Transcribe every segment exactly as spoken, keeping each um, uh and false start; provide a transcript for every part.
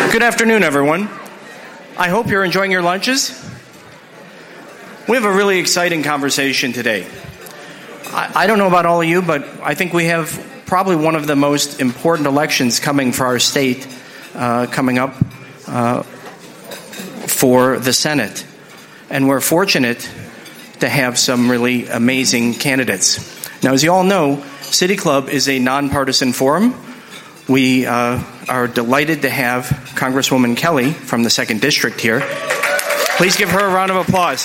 Good afternoon, everyone. I hope you're enjoying your lunches. We have a really exciting conversation today. I, I don't know about all of you, but I think we have probably one of the most important elections coming for our state uh, coming up uh, for the Senate. And we're fortunate to have some really amazing candidates. Now, as you all know, City Club is a nonpartisan forum. We uh, are delighted to have Congresswoman Kelly from the second District here. Please give her a round of applause.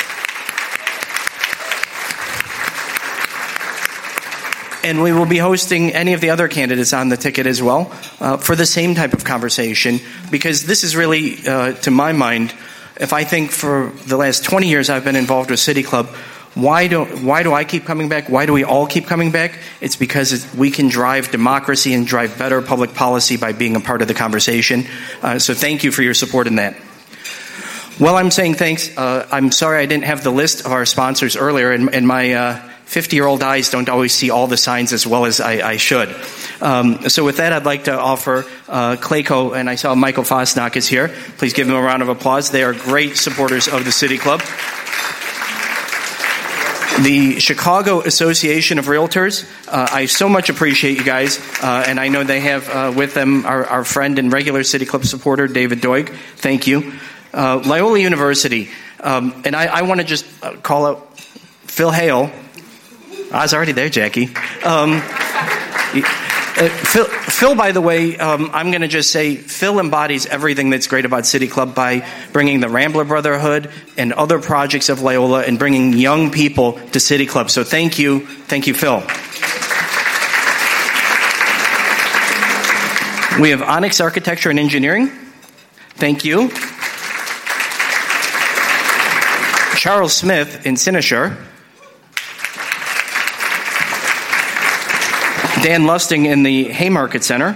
And we will be hosting any of the other candidates on the ticket as well uh, for the same type of conversation, because this is really, uh, to my mind, if I think for the last twenty years I've been involved with City Club, why do, why do I keep coming back? Why do we all keep coming back? It's because it's, we can drive democracy and drive better public policy by being a part of the conversation. Uh, so thank you for your support in that. While I'm saying thanks, uh, I'm sorry I didn't have the list of our sponsors earlier, and, and my uh, fifty-year-old eyes don't always see all the signs as well as I, I should. Um, so with that, I'd like to offer uh, Clayco, and I saw Michael Fosnock is here. Please give them a round of applause. They are great supporters of the City Club. The Chicago Association of Realtors, uh, I so much appreciate you guys, uh, and I know they have uh, with them our, our friend and regular City Club supporter, David Doig. Thank you. Uh, Loyola University, um, and I, I want to just call out Phil Hale. I was already there, Jackie. Um, uh, Phil, Phil, by the way, um, I'm going to just say Phil embodies everything that's great about City Club by bringing the Rambler Brotherhood and other projects of Loyola and bringing young people to City Club. So thank you. Thank you, Phil. We have Onyx Architecture and Engineering. Thank you. Charles Smith in Cynosure. Dan Lusting in the Haymarket Center.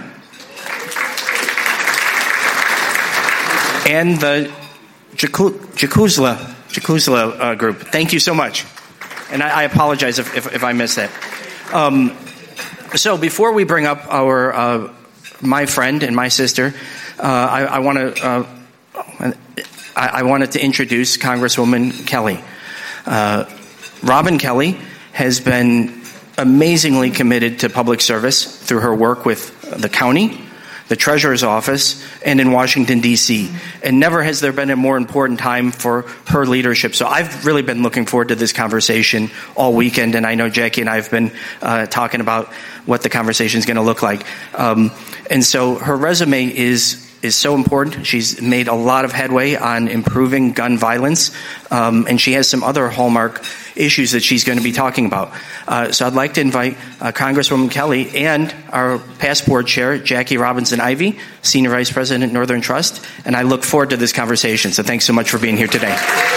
And the Jacuzla, Jacuzla uh, group. Thank you so much. And I, I apologize if, if, if I missed that. Um, so before we bring up our uh, my friend and my sister, uh, I, I want to uh, I, I wanted to introduce Congresswoman Kelly. Uh, Robin Kelly has been amazingly committed to public service through her work with the county, the treasurer's office, and in Washington, D C And never has there been a more important time for her leadership. So I've really been looking forward to this conversation all weekend, and I know Jackie and I have been uh, talking about what the conversation is going to look like. Um, and so her resume is is so important. She's made a lot of headway on improving gun violence, um, and she has some other hallmark issues that she's going to be talking about. Uh, so I'd like to invite uh, Congresswoman Kelly and our past board chair, Jackie Robinson-Ivy, Senior Vice President, Northern Trust, and I look forward to this conversation. So thanks so much for being here today.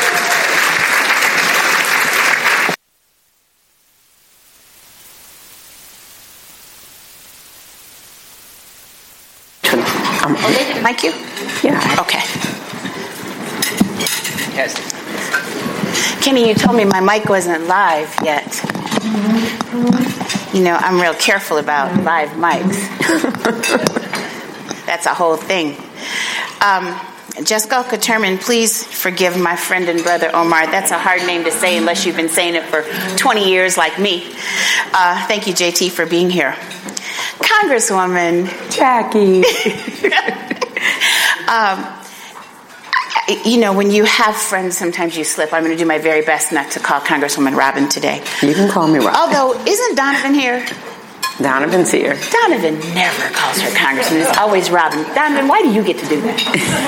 Um, okay, mic you? Yeah. Okay. Yes. Kenny, you told me my mic wasn't live yet. You know, I'm real careful about live mics. That's a whole thing. Um, Jessica Terman, please forgive my friend and brother Omar. That's a hard name to say unless you've been saying it for twenty years like me. Uh, thank you, J T, for being here. Congresswoman Jackie. um, you know, when you have friends, sometimes you slip. I'm going to do my very best not to call Congresswoman Robin today. You can call me Robin. Although, isn't Donovan here? Donovan's here. Donovan never calls her Congressman. It's always Robin. Donovan, why do you get to do that?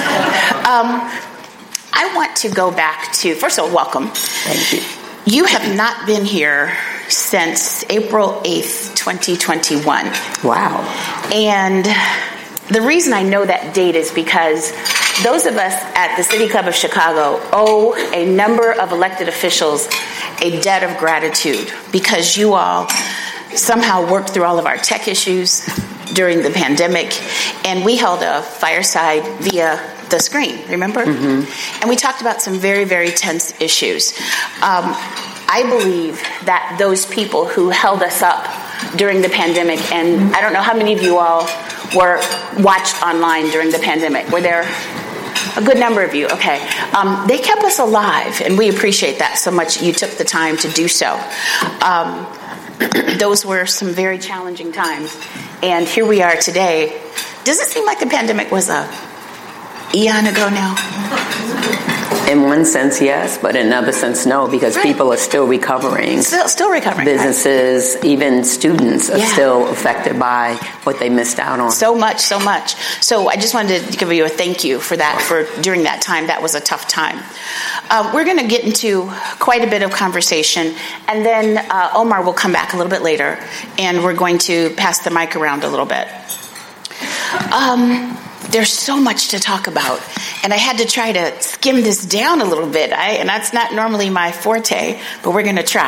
um, I want to go back to, first of all, welcome. Thank you. You have not been here since April eighth, twenty twenty-one. Wow. And the reason I know that date is because those of us at the City Club of Chicago owe a number of elected officials a debt of gratitude because you all somehow worked through all of our tech issues during the pandemic, and we held a fireside via the screen, remember? Mm-hmm. And we talked about some very, very tense issues. Um, I believe that those people who held us up during the pandemic, and I don't know how many of you all were watched online during the pandemic? Were there a good number of you? Okay. Um, they kept us alive, and we appreciate that so much. You took the time to do so. Um, those were some very challenging times, and here we are today. Does it seem like the pandemic was a eon ago now? In one sense, yes, but in another sense, no, because right. people are still recovering. Still, still recovering. Businesses, right. even students are yeah. still affected by what they missed out on. So much, so much. So I just wanted to give you a thank you for that, for during that time. That was a tough time. Uh, we're going to get into quite a bit of conversation, and then uh, Omar will come back a little bit later, and we're going to pass the mic around a little bit. Um... There's so much to talk about, and I had to try to skim this down a little bit, I, and that's not normally my forte, but we're going to try.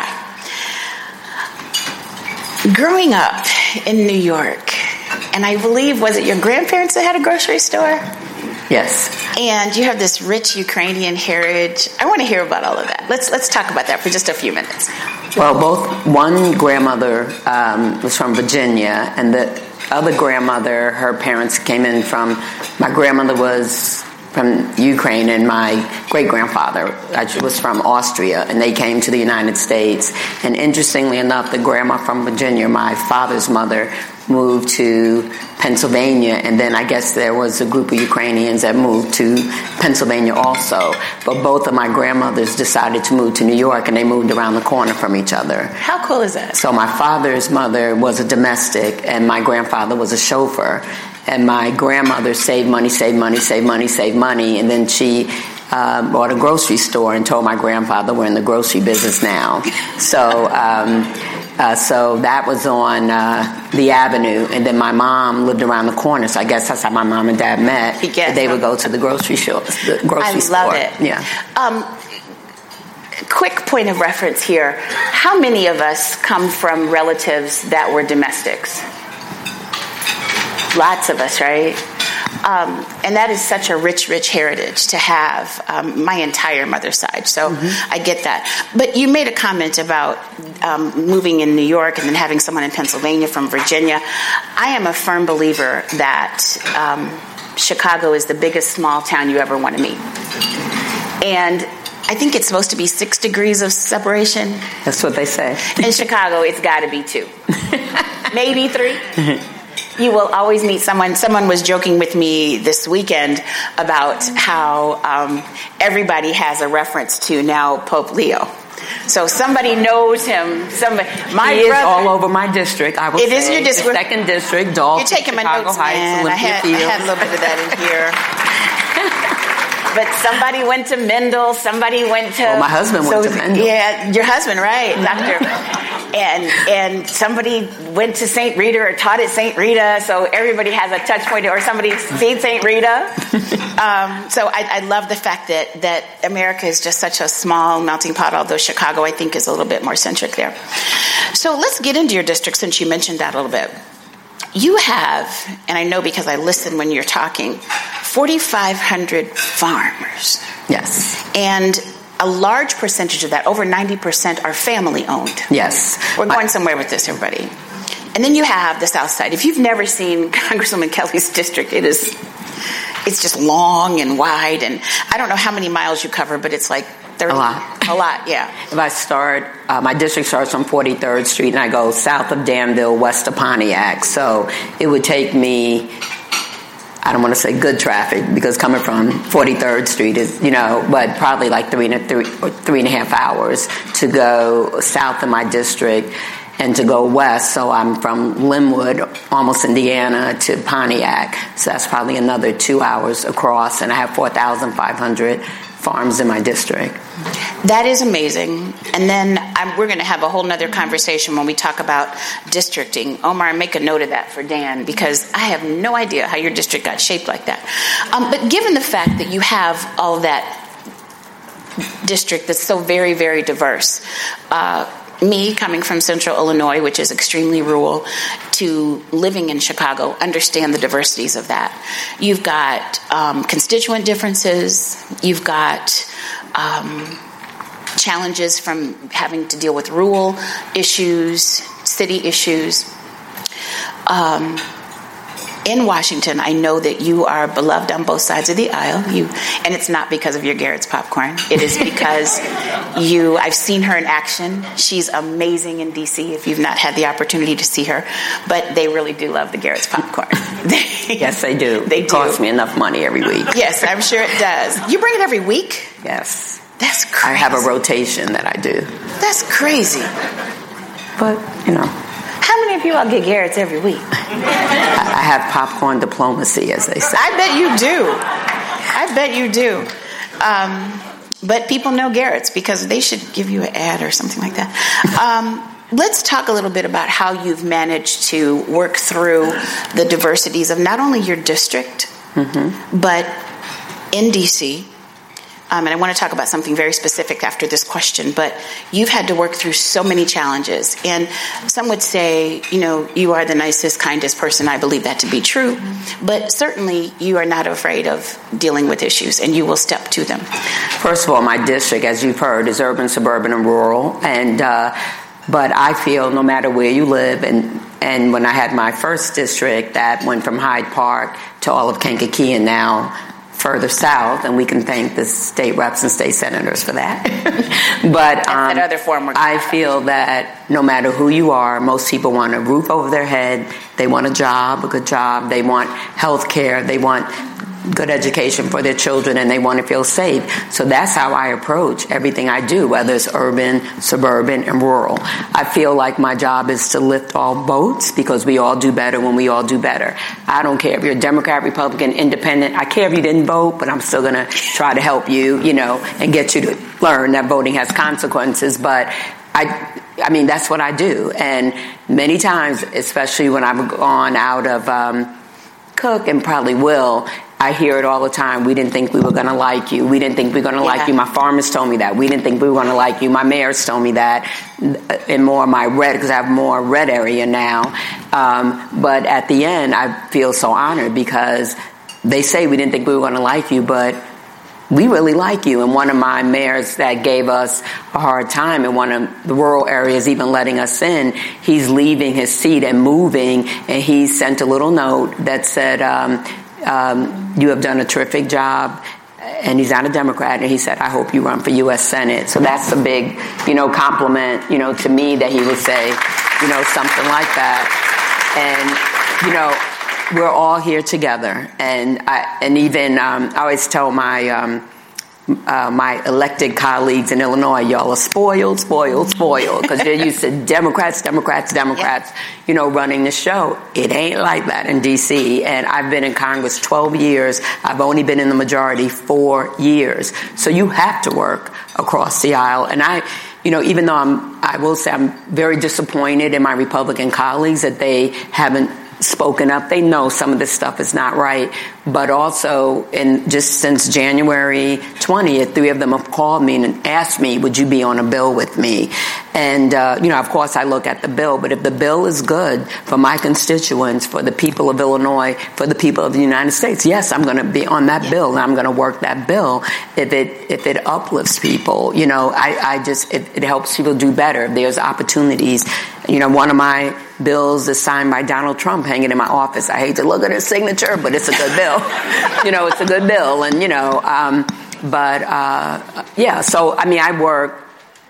Growing up in New York, and I believe, was it your grandparents that had a grocery store? Yes. And you have this rich Ukrainian heritage. I want to hear about all of that. Let's let's talk about that for just a few minutes. Well, both one grandmother um, was from Virginia, and the other grandmother, her parents came in from, my grandmother was from Ukraine, and my great-grandfather was from Austria, and they came to the United States. And interestingly enough, the grandma from Virginia, my father's mother, moved to Pennsylvania, and then I guess there was a group of Ukrainians that moved to Pennsylvania also. But both of my grandmothers decided to move to New York, and they moved around the corner from each other. How cool is that? So my father's mother was a domestic, and my grandfather was a chauffeur. And my grandmother saved money, saved money, saved money, saved money, and then she uh, bought a grocery store and told my grandfather, we're in the grocery business now. So um, uh, so that was on uh, the avenue, and then my mom lived around the corner, so I guess that's how my mom and dad met. They would go to the grocery store. The grocery I store. love it. Yeah. Um, quick point of reference here. How many of us come from relatives that were domestics? Lots of us, right? Um, and that is such a rich, rich heritage to have, um, my entire mother's side. So mm-hmm. I get that. But you made a comment about um, moving in New York and then having someone in Pennsylvania from Virginia. I am a firm believer that um, Chicago is the biggest small town you ever want to meet. And I think it's supposed to be six degrees of separation. That's what they say. In Chicago, it's got to be two. Maybe three. You will always meet someone. Someone was joking with me this weekend about how um, everybody has a reference to now Pope Leo. So somebody knows him. Somebody, my he brother, is all over my district. I will it say. is your district. The second district, Dalton, You're taking Chicago my notes, Heights, man. Olympia I had, I had a little bit of that in here. But somebody went to Mendel. Somebody went to. Well, my husband so, went to Mendel. Yeah, your husband, right, Doctor. And and somebody went to Saint Rita or taught at Saint Rita, so everybody has a touch point, or somebody seen Saint Rita. Um, so I, I love the fact that, that America is just such a small melting pot, although Chicago, I think, is a little bit more centric there. So let's get into your district, since you mentioned that a little bit. You have, and I know because I listen when you're talking, forty-five hundred farmers. Yes. And a large percentage of that, over ninety percent, are family-owned. Yes. We're going I, somewhere with this, everybody. And then you have the South Side. If you've never seen Congresswoman Kelly's district, it is, it's just long and wide. And I don't know how many miles you cover, but it's like thirty. A lot. A lot, yeah. If I start, uh, my district starts on forty-third Street, and I go south of Danville, west of Pontiac. So it would take me, I don't want to say good traffic, because coming from forty-third Street is, you know, but probably like three and a, three, or three and a half hours to go south of my district and to go west. So I'm from Linwood, almost Indiana, to Pontiac. So that's probably another two hours across, and I have four thousand five hundred farms in my district. That is amazing. And then I'm, we're going to have a whole nother conversation when we talk about districting. Omar, make a note of that for Dan, because I have no idea how your district got shaped like that. Um, but given the fact that you have all that district that's so very, very diverse, uh, me coming from central Illinois, which is extremely rural, to living in Chicago, understand the diversities of that. You've got um, constituent differences. You've got um, challenges from having to deal with rural issues, city issues. Um, in Washington, I know that you are beloved on both sides of the aisle. You, and it's not because of your Garrett's popcorn. It is because you. I've seen her in action. She's amazing in D C. If you've not had the opportunity to see her, but they really do love the Garrett's popcorn. Yes, they do. They it do. Costs me enough money every week. Yes, I'm sure it does. You bring it every week? Yes. That's crazy. I have a rotation that I do. That's crazy. But, you know. How many of you all get Garrett's every week? I, I have popcorn diplomacy, as they say. I bet you do. I bet you do. Um, but people know Garrett's because they should give you an ad or something like that. Um, let's talk a little bit about how you've managed to work through the diversities of not only your district, mm-hmm. but in D C, Um, and I want to talk about something very specific after this question, but you've had to work through so many challenges. And some would say, you know, you are the nicest, kindest person. I believe that to be true. But certainly you are not afraid of dealing with issues, and you will step to them. First of all, my district, as you've heard, is urban, suburban, and rural. And uh, but I feel no matter where you live, and, and when I had my first district, that went from Hyde Park to all of Kankakee and now further south, and we can thank the state reps and state senators for that. But um, that other form I feel that no matter who you are, most people want a roof over their head. They want a job, a good job. They want health care. They want good education for their children, and they want to feel safe. So that's how I approach everything I do, whether it's urban, suburban, and rural. I feel like my job is to lift all boats because we all do better when we all do better. I don't care if you're a Democrat, Republican, Independent. I care if you didn't vote, but I'm still going to try to help you, you know, and get you to learn that voting has consequences. But I I mean, that's what I do. And many times, especially when I've gone out of um, Cook and probably will, I hear it all the time. We didn't think we were going to like you. We didn't think we were going to yeah. like you. My farmers told me that. We didn't think we were going to like you. My mayors told me that. And more my red, because I have more red area now. Um, but at the end, I feel so honored because they say we didn't think we were going to like you, but we really like you. And one of my mayors that gave us a hard time in one of the rural areas, even letting us in, he's leaving his seat and moving, and he sent a little note that said, um, um, you have done a terrific job. And he's not a Democrat, and he said, I hope you run for U S Senate. So that's a big, you know, compliment, you know, to me that he would say, you know, something like that. And, you know, we're all here together. And I, and even, um, I always tell my, um, uh, my elected colleagues in Illinois, y'all are spoiled, spoiled, spoiled, because they're used to Democrats, Democrats, Democrats, you know, running the show. It ain't like that in D C. And I've been in Congress twelve years. I've only been in the majority four years. So you have to work across the aisle. And I, you know, even though I'm, I will say I'm very disappointed in my Republican colleagues that they haven't spoken up. They know some of this stuff is not right. But also, in just since January twentieth, three of them have called me and asked me, would you be on a bill with me? And, uh, you know, of course, I look at the bill. But if the bill is good for my constituents, for the people of Illinois, for the people of the United States, yes, I'm going to be on that bill, and I'm going to work that bill if it if it uplifts people. You know, I, I just, it, it helps people do better. There's opportunities. You know, one of my bills is signed by Donald Trump hanging in my office. I hate to look at his signature, but it's a good bill. You know, it's a good bill. And, you know, um, but, uh, yeah, so, I mean, I work,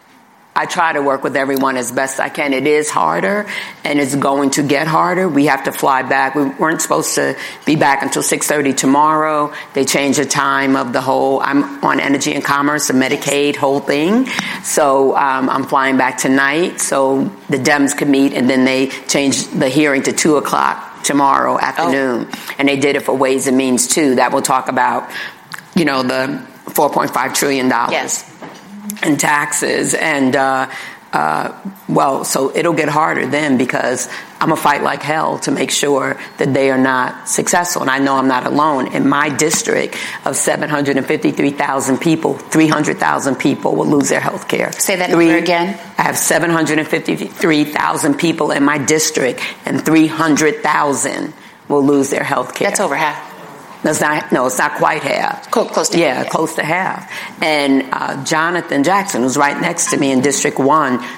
I try to work with everyone as best I can. It is harder, and it's going to get harder. We have to fly back. We weren't supposed to be back until six thirty tomorrow. They changed the time of the whole, I'm on Energy and Commerce, the Medicaid whole thing. So um, I'm flying back tonight so the Dems can meet, and then they changed the hearing to two o'clock tomorrow afternoon. Oh. And they did it for Ways and Means, too. That will talk about, you know, the four point five trillion dollars. Yes. And taxes, and uh, uh, well, so it'll get harder then because I'm gonna fight like hell to make sure that they are not successful. And I know I'm not alone. In my district of seven hundred fifty-three thousand people, three hundred thousand people will lose their health care. Say that number again. I have seven hundred fifty-three thousand people in my district, and three hundred thousand will lose their health care. That's over half. No, it's not, no, it's not quite half. Close, close to yeah, half. Yeah, close to half. And uh, Jonathan Jackson, who's right next to me in District one,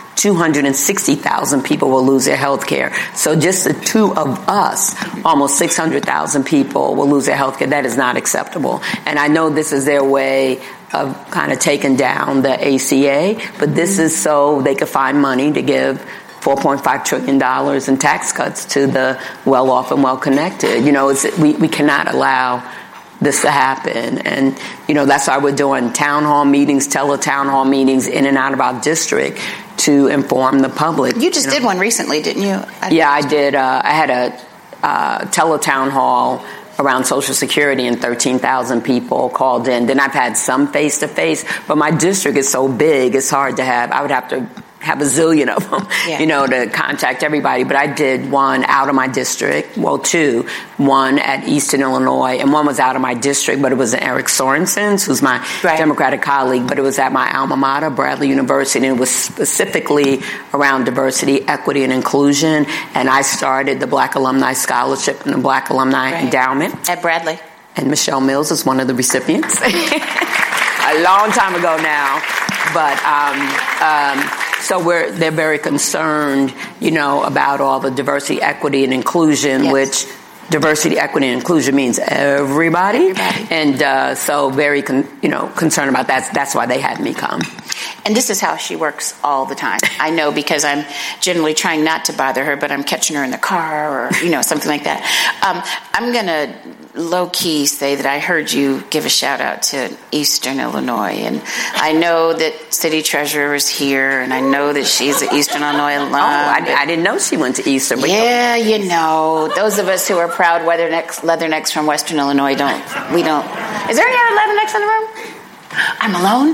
two hundred sixty thousand people will lose their health care. So just the two of us, almost six hundred thousand people will lose their health care. That is not acceptable. And I know this is their way of kind of taking down the A C A, but this is so they could find money to give four point five trillion dollars in tax cuts to the well-off and well-connected. You know, it's, we, we cannot allow this to happen. And, you know, that's why we're doing town hall meetings, tele-town hall meetings in and out of our district to inform the public. You just you know. did one recently, didn't you? I yeah, I did. Uh, I had a uh, tele-town hall around Social Security, and thirteen thousand people called in. Then I've had some face-to-face, but my district is so big, it's hard to have. I would have to have a zillion of them, yeah. you know, to contact everybody. But I did one out of my district, well, two, one at Eastern Illinois, and one was out of my district, but it was Eric Sorensen's, who's my right. Democratic colleague, but it was at my alma mater, Bradley University, and it was specifically around diversity, equity, and inclusion. And I started the Black Alumni Scholarship and the Black Alumni right. Endowment. At Bradley. And Michelle Mills is one of the recipients. A long time ago now. But, um, um, so we're, they're very concerned, you know, about all the diversity, equity, and inclusion, yes. which diversity, equity, and inclusion means everybody. everybody. And, uh, so very, con- you know, concerned about that. That's why they had me come. And this is how she works all the time. I know, because I'm generally trying not to bother her, but I'm catching her in the car or, you know, something like that. Um, I'm going to low-key say that I heard you give a shout-out to Eastern Illinois. And I know that City Treasurer is here, and I know that she's an Eastern Illinois alum. Oh, I, I didn't know she went to Eastern. But yeah, you know. Those of us who are proud leathernecks, leathernecks from Western Illinois don't, we don't. Is there any other leathernecks in the room? I'm alone?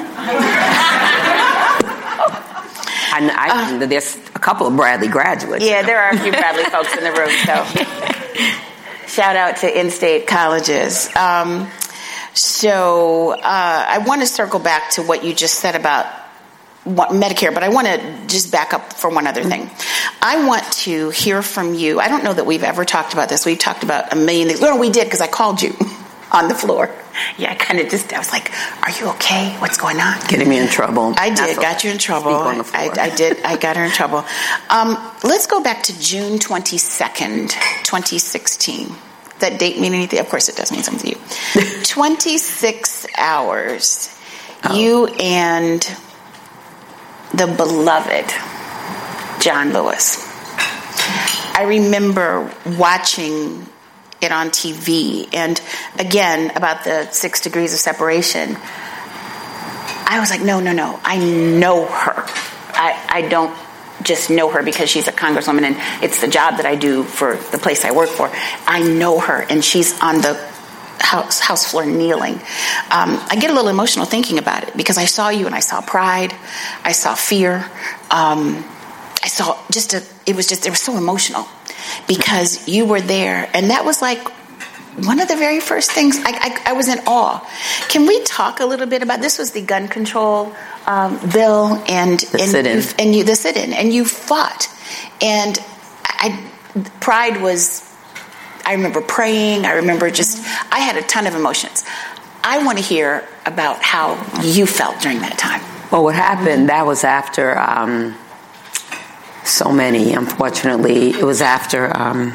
I, I, uh, there's a couple of Bradley graduates. Yeah, there are a few Bradley folks in the room, so shout out to in-state colleges. Um, so uh, I want to circle back to what you just said about what, Medicare, but I want to just back up for one other thing. I want to hear from you. I don't know that we've ever talked about this. We've talked about a million things. No, we did, because I called you on the floor. Yeah, I kind of just, I was like, are you okay? What's going on? Getting me in trouble. I did, got you in trouble. I, I did, I got her in trouble. Um, let's go back to June twenty-second, twenty sixteen. That date mean anything? Of course it does mean something to you. twenty-six hours. Oh. You and the beloved John Lewis. I remember watching it on T V, and again about the six degrees of separation. I was like, no, no, no. I know her. I, I don't just know her because she's a congresswoman and it's the job that I do for the place I work for. I know her, and she's on the house, house floor kneeling. Um, I get a little emotional thinking about it, because I saw you and I saw pride. I saw fear. Um, I saw just a, it was just, it was so emotional, because you were there, and that was like one of the very first things. I, I, I was in awe. Can we talk a little bit about, this was the gun control um, bill, and the and sit-in. You, and you the sit-in, and you fought, and I pride was. I remember praying. I remember just. I had a ton of emotions. I want to hear about how you felt during that time. Well, what happened? That was after. Um, So many, unfortunately. It was after um,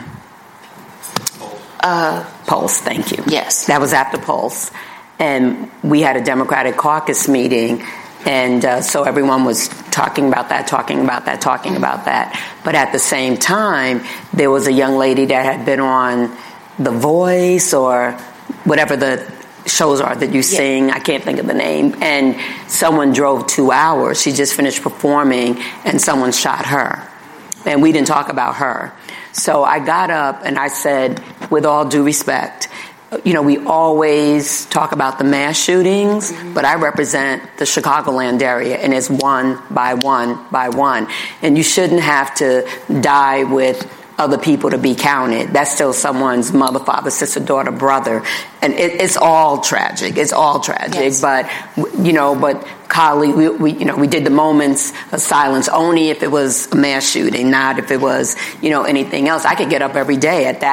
uh, Pulse, thank you. Yes. That was after Pulse. And we had a Democratic caucus meeting, and uh, so everyone was talking about that, talking about that, talking about that. But at the same time, there was a young lady that had been on The Voice or whatever the shows are that you sing. Yeah. I can't think of the name. And someone drove two hours. She just finished performing, and someone shot her. And we didn't talk about her. So I got up and I said, with all due respect, you know, we always talk about the mass shootings, mm-hmm. but I represent the Chicagoland area, and it's one by one by one. And you shouldn't have to die with other people to be counted. That's still someone's mother, father, sister, daughter, brother. And it, it's all tragic. It's all tragic. Yes. But, you know, but colleague, we, we, you know, we did the moments of silence only if it was a mass shooting, not if it was, you know, anything else. I could get up every day at that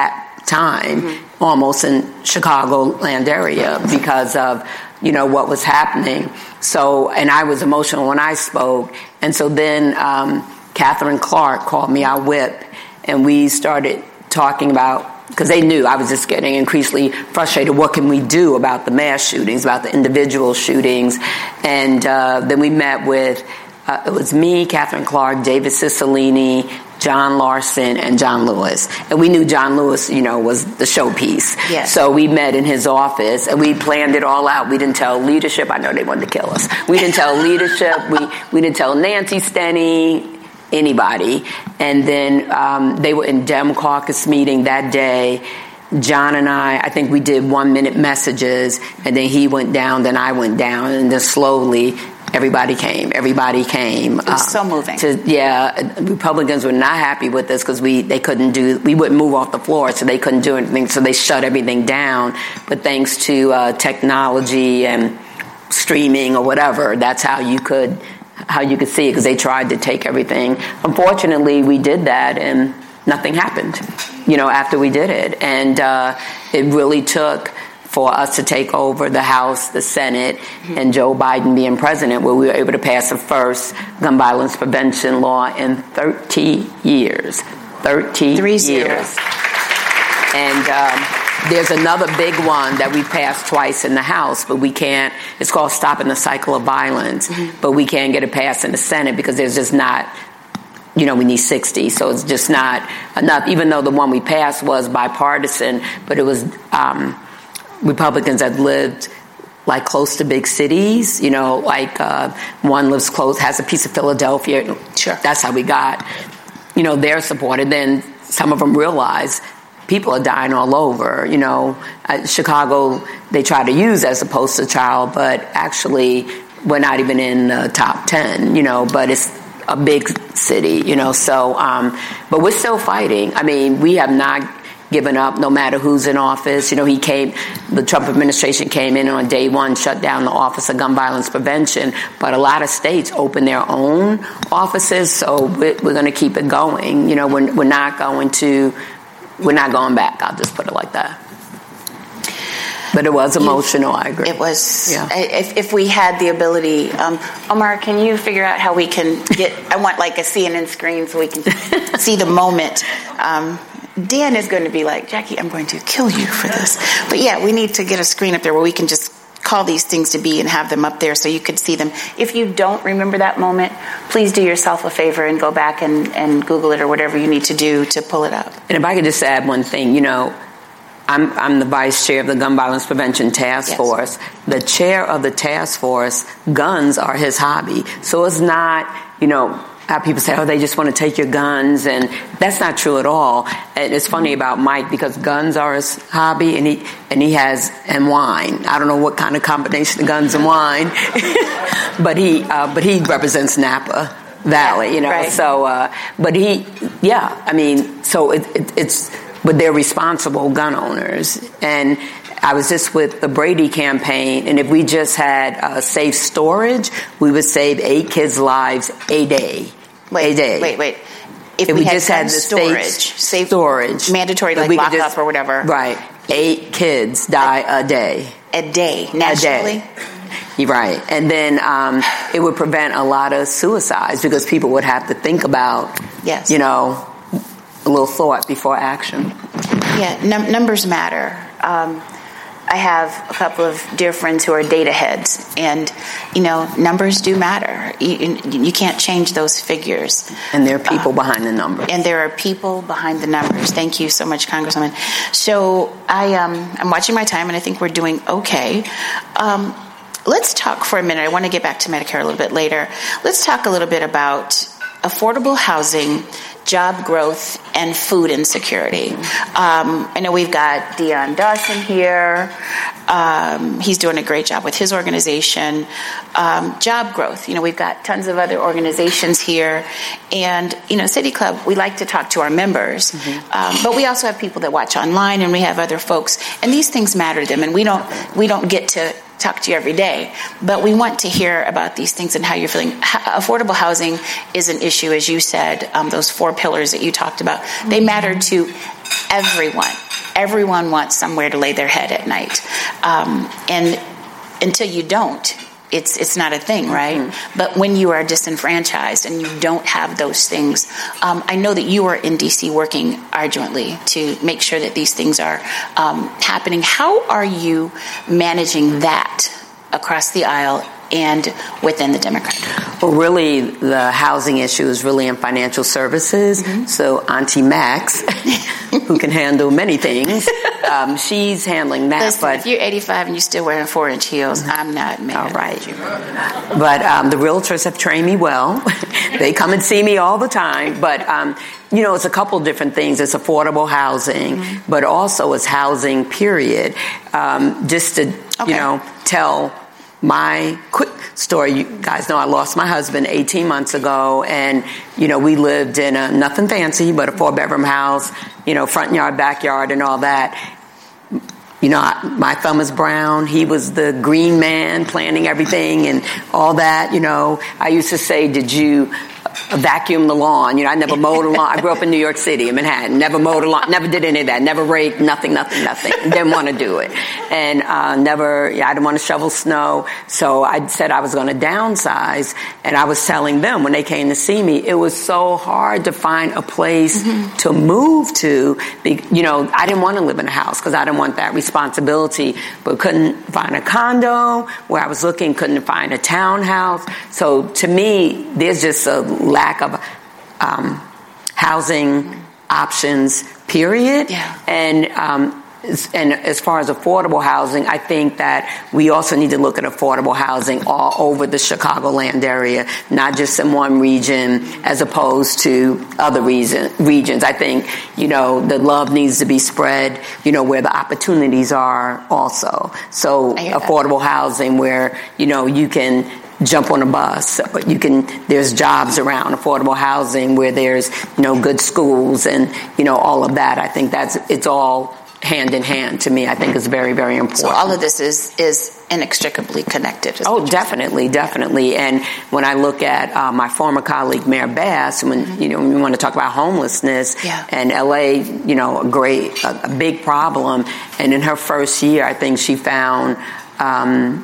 time, mm-hmm. almost in Chicagoland area because of, you know, what was happening. So, and I was emotional when I spoke. And so then um, Catherine Clark called me our whip, and we started talking about, because they knew I was just getting increasingly frustrated. What can we do about the mass shootings, about the individual shootings? And uh, then we met with, uh, it was me, Catherine Clark, David Cicilline, John Larson, and John Lewis. And we knew John Lewis, you know, was the showpiece. Yes. So we met in his office, and we planned it all out. We didn't tell leadership. I know they wanted to kill us. We didn't tell leadership. We, we didn't tell Nancy Stenny, anybody. And then um, they were in Dem Caucus meeting that day. John and I, I think we did one-minute messages, and then he went down, then I went down, and then slowly everybody came. Everybody came. It was uh, so moving. To, yeah, Republicans were not happy with us because we they couldn't do, we wouldn't move off the floor, so they couldn't do anything, so they shut everything down. But thanks to uh, technology and streaming or whatever, that's how you could how you could see it, because they tried to take everything. Unfortunately, we did that, and nothing happened, you know, after we did it. And uh, it really took for us to take over the House, the Senate, mm-hmm. and Joe Biden being president, where we were able to pass the first gun violence prevention law in thirty years. thirty Three years. Zeros. And um, there's another big one that we passed twice in the House, but we can't, it's called Stopping the Cycle of Violence, mm-hmm. but we can't get it passed in the Senate because there's just not, you know, we need sixty, so it's just not enough, even though the one we passed was bipartisan, but it was um, Republicans that lived like close to big cities, you know, like uh, one lives close, has a piece of Philadelphia. Sure. That's how we got, you know, their support. And then some of them realized people are dying all over, you know. Uh, Chicago, they try to use as a poster child, but actually we're not even in the top ten, you know, but it's a big city, you know, so, um, but we're still fighting. I mean, we have not given up no matter who's in office. You know, he came, the Trump administration came in on day one, shut down the Office of Gun Violence Prevention, but a lot of states open their own offices, so we're, we're going to keep it going. You know, we're, we're not going to, we're not going back. I'll just put it like that. But it was emotional, I agree. It was. Yeah. If, if we had the ability, um, Omar, can you figure out how we can get, I want like a C N N screen so we can see the moment. Um, Dan is going to be like, Jackie, I'm going to kill you for this. But yeah, we need to get a screen up there where we can just call these things to be and have them up there so you could see them. If you don't remember that moment, please do yourself a favor and go back and, and Google it or whatever you need to do to pull it up. And if I could just add one thing, you know, I'm, I'm the vice chair of the Gun Violence Prevention Task Yes. Force. The chair of the task force, guns are his hobby. So it's not, you know, how people say, oh, they just want to take your guns, and that's not true at all. And it's funny about Mike because guns are his hobby, and he and he has and wine. I don't know what kind of combination of guns and wine, but he uh, but he represents Napa Valley, you know. Right. So, uh, but he, yeah, I mean, so it, it, it's, but they're responsible gun owners, and I was just with the Brady campaign, and if we just had uh, safe storage, we would save eight kids' lives a day. Wait, a day. wait, wait. If, If we, we had just had the storage, state safe storage, mandatory that like we could lockup just- or whatever, Right. Eight kids die a day. a day nationally. A day. You're right. And then um, it would prevent a lot of suicides because people would have to think about, Yes. you know, a little thought before action. Yeah, num- numbers matter. Um, I have a couple of dear friends who are data heads, and, you know, numbers do matter. You, you can't change those figures. And there are people uh, behind the numbers. And there are people behind the numbers. Thank you so much, Congresswoman. So I, um, I'm watching my time, and I think we're doing okay. Um, let's talk for a minute. I want to get back to Medicare a little bit later. Let's talk a little bit about affordable housing, job growth, and food insecurity. Um, I know we've got Dion Dawson here. Um, he's doing a great job with his organization. Um, job growth, you know, we've got tons of other organizations here. And, you know, City Club, we like to talk to our members. Mm-hmm. Um, but we also have people that watch online, and we have other folks. And these things matter to them. And we don't, we don't get to talk to you every day, but we want to hear about these things and how you're feeling. Affordable housing is an issue, as you said, um, those four pillars that you talked about. They matter to everyone, everyone wants somewhere to lay their head at night. Um, and until you don't, it's it's not a thing, right? Mm-hmm. But when you are disenfranchised and you don't have those things, um, I know that you are in D C working arduously to make sure that these things are um, happening. How are you managing that across the aisle and within the Democratic? Well, really, the housing issue is really in financial services. Mm-hmm. So Auntie Max, who can handle many things, um, she's handling that. Listen, but if you're eighty-five and you're still wearing four-inch heels, mm-hmm. I'm not mad. All right. But um, the realtors have trained me well. They come and see me all the time. But, um, you know, it's a couple different things. It's affordable housing, mm-hmm. but also it's housing, period. Um, just to, okay. you know, tell my quick story. You guys know I lost my husband eighteen months ago, and, you know, we lived in a nothing fancy, but a four-bedroom house, you know, front yard, backyard, and all that. You know, I, my thumb is brown. He was the green man planning everything and all that. You know, I used to say, did you vacuum the lawn? You know, I never mowed a lawn. I grew up in New York City, in Manhattan. Never mowed a lawn. Never did any of that. Never raked. Nothing, nothing, nothing. Didn't want to do it. And uh, never, yeah, I didn't want to shovel snow. So I said I was going to downsize. And I was telling them when they came to see me, it was so hard to find a place mm-hmm. to move to. Be, you know, I didn't want to live in a house because I didn't want that responsibility, but couldn't find a condo where I was looking, couldn't find a townhouse. So to me, there's just a lack of um, housing options, period. Yeah. And um, and as far as affordable housing, I think that we also need to look at affordable housing all over the Chicagoland area, not just in one region as opposed to other reason, regions. I think, you know, the love needs to be spread, you know, where the opportunities are also. So affordable that. housing where, you know, you can jump on a bus. You can, there's jobs around affordable housing where there's, you know, good schools and, you know, all of that. I think that's, it's all hand in hand to me. I think is very, very important. So all of this is, is inextricably connected. Oh, definitely, definitely. And when I look at uh, my former colleague, Mayor Bass, when, mm-hmm. you know, we want to talk about homelessness yeah. and L A, you know, a great, a, a big problem. And in her first year, I think she found, um,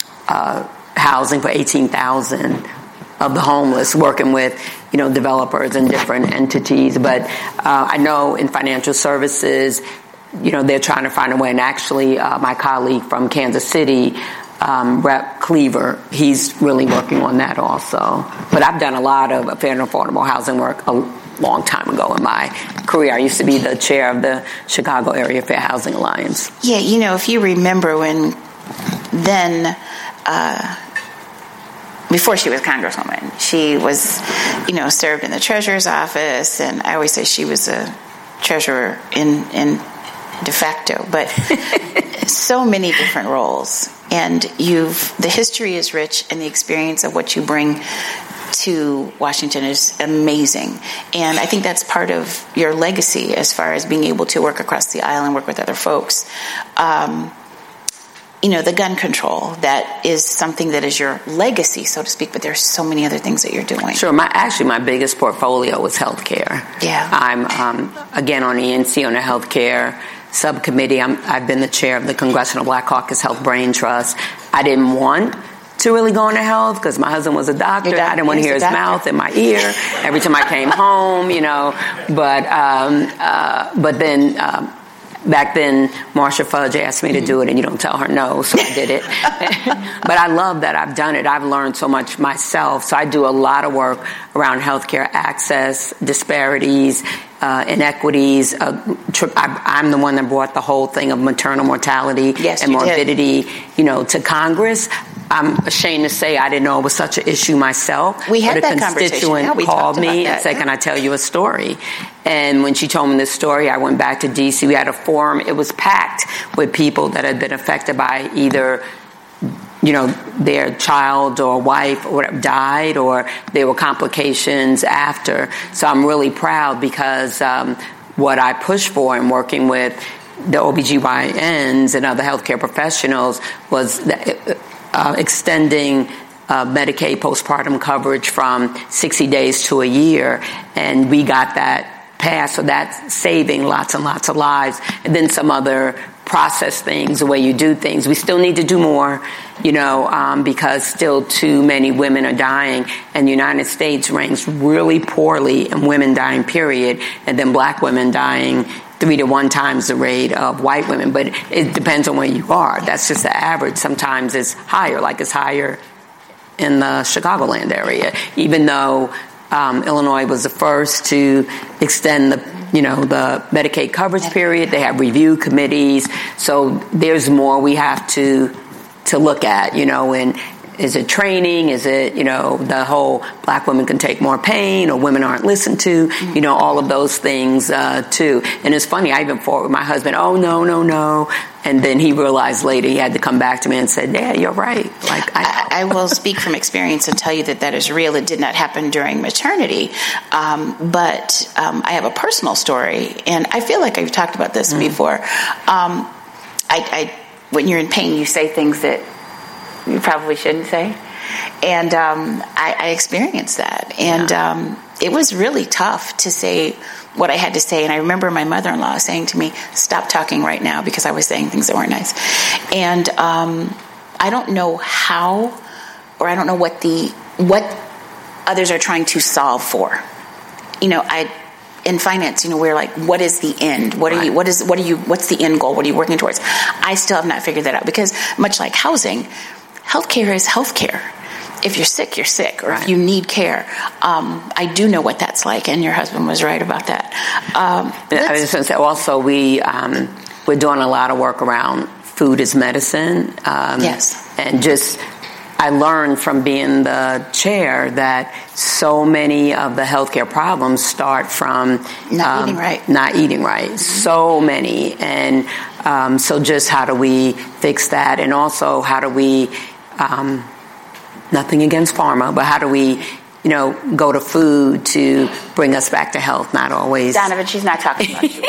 uh, housing for eighteen thousand of the homeless, working with, you know, developers and different entities. But uh, I know in financial services, you know, they're trying to find a way. And actually, uh, my colleague from Kansas City, um, Rep Cleaver, he's really working on that also. But I've done a lot of fair and affordable housing work a long time ago in my career. I used to be the chair of the Chicago Area Fair Housing Alliance. Yeah, you know, if you remember when then... Uh, Before she was Congresswoman, she was, you know, served in the Treasurer's office, and I always say she was a treasurer in, in de facto, but so many different roles. And you've, the history is rich, and the experience of what you bring to Washington is amazing. And I think that's part of your legacy as far as being able to work across the aisle and work with other folks. Um, You know, the gun control, that is something that is your legacy, so to speak, but there's so many other things that you're doing. Sure. My Actually, my biggest portfolio was healthcare. Yeah. I'm, um, again, on the E N C on the healthcare subcommittee. I'm, I've been the chair of the Congressional Black Caucus Health Brain Trust. I didn't want to really go into health because my husband was a doctor. doctor. I didn't want to hear his doctor. mouth in my ear every time I came home, you know. But, um, uh, but then... Um, Back then, Marsha Fudge asked me to do it, and you don't tell her no, so I did it. But I love that I've done it. I've learned so much myself. So I do a lot of work around healthcare access, disparities, uh, inequities. Uh, tri- I, I'm the one that brought the whole thing of maternal mortality yes, and you morbidity, did. you know, to Congress. I'm ashamed to say I didn't know it was such an issue myself. We had but that a constituent conversation. Yeah, called me and said, "Can I tell you a story?" And when she told me this story, I went back to D C. We had a forum. It was packed with people that had been affected by either, you know, their child or wife or whatever died, or there were complications after. So I'm really proud because um, what I push for in working with the O B G Y Ns and other healthcare professionals was that, uh, extending Uh, Medicaid postpartum coverage from sixty days to a year, and we got that passed, so that's saving lots and lots of lives. And then some other process things, the way you do things. We still need to do more, you know, um, because still too many women are dying, and the United States ranks really poorly in women dying, period, and then black women dying three to one times the rate of white women. But it depends on where you are. That's just the average. Sometimes it's higher, like it's higher in the Chicagoland area, even though um, Illinois was the first to extend the, you know, the Medicaid coverage period. They have review committees, so there's more we have to to look at, you know, and is it training? Is it, you know, the whole black women can take more pain, or women aren't listened to, you know, all of those things, uh, too. And it's funny, I even fought with my husband, oh, no, no, no. And then he realized later he had to come back to me and said, yeah, you're right. Like I, I, I will speak from experience and tell you that that is real. It did not happen during maternity. Um, but um, I have a personal story, and I feel like I've talked about this mm-hmm. before. Um, I, I, when you're in pain, you say things that you probably shouldn't say. And um, I, I experienced that. And yeah. um, it was really tough to say what I had to say. And I remember my mother-in-law saying to me, stop talking right now, because I was saying things that weren't nice. And um, I don't know how, or I don't know what the what others are trying to solve for. You know, I in finance, you know, we're like, what is the end? What are right. you, what is, what are you, what's the end goal? What are you working towards? I still have not figured that out, because much like housing, healthcare is healthcare. If you're sick, you're sick, or right. if you need care. Um, I do know what that's like, and your husband was right about that. Um, I was just going to say, also, we, um, we're doing a lot of work around food as medicine. Um, yes. And just, I learned from being the chair that so many of the healthcare problems start from not um, eating right. Not eating right. Mm-hmm. So many. And um, so just how do we fix that? And also, how do we... Um, nothing against pharma, but how do we, you know, go to food to bring us back to health? Not always. Donovan, she's not talking about you.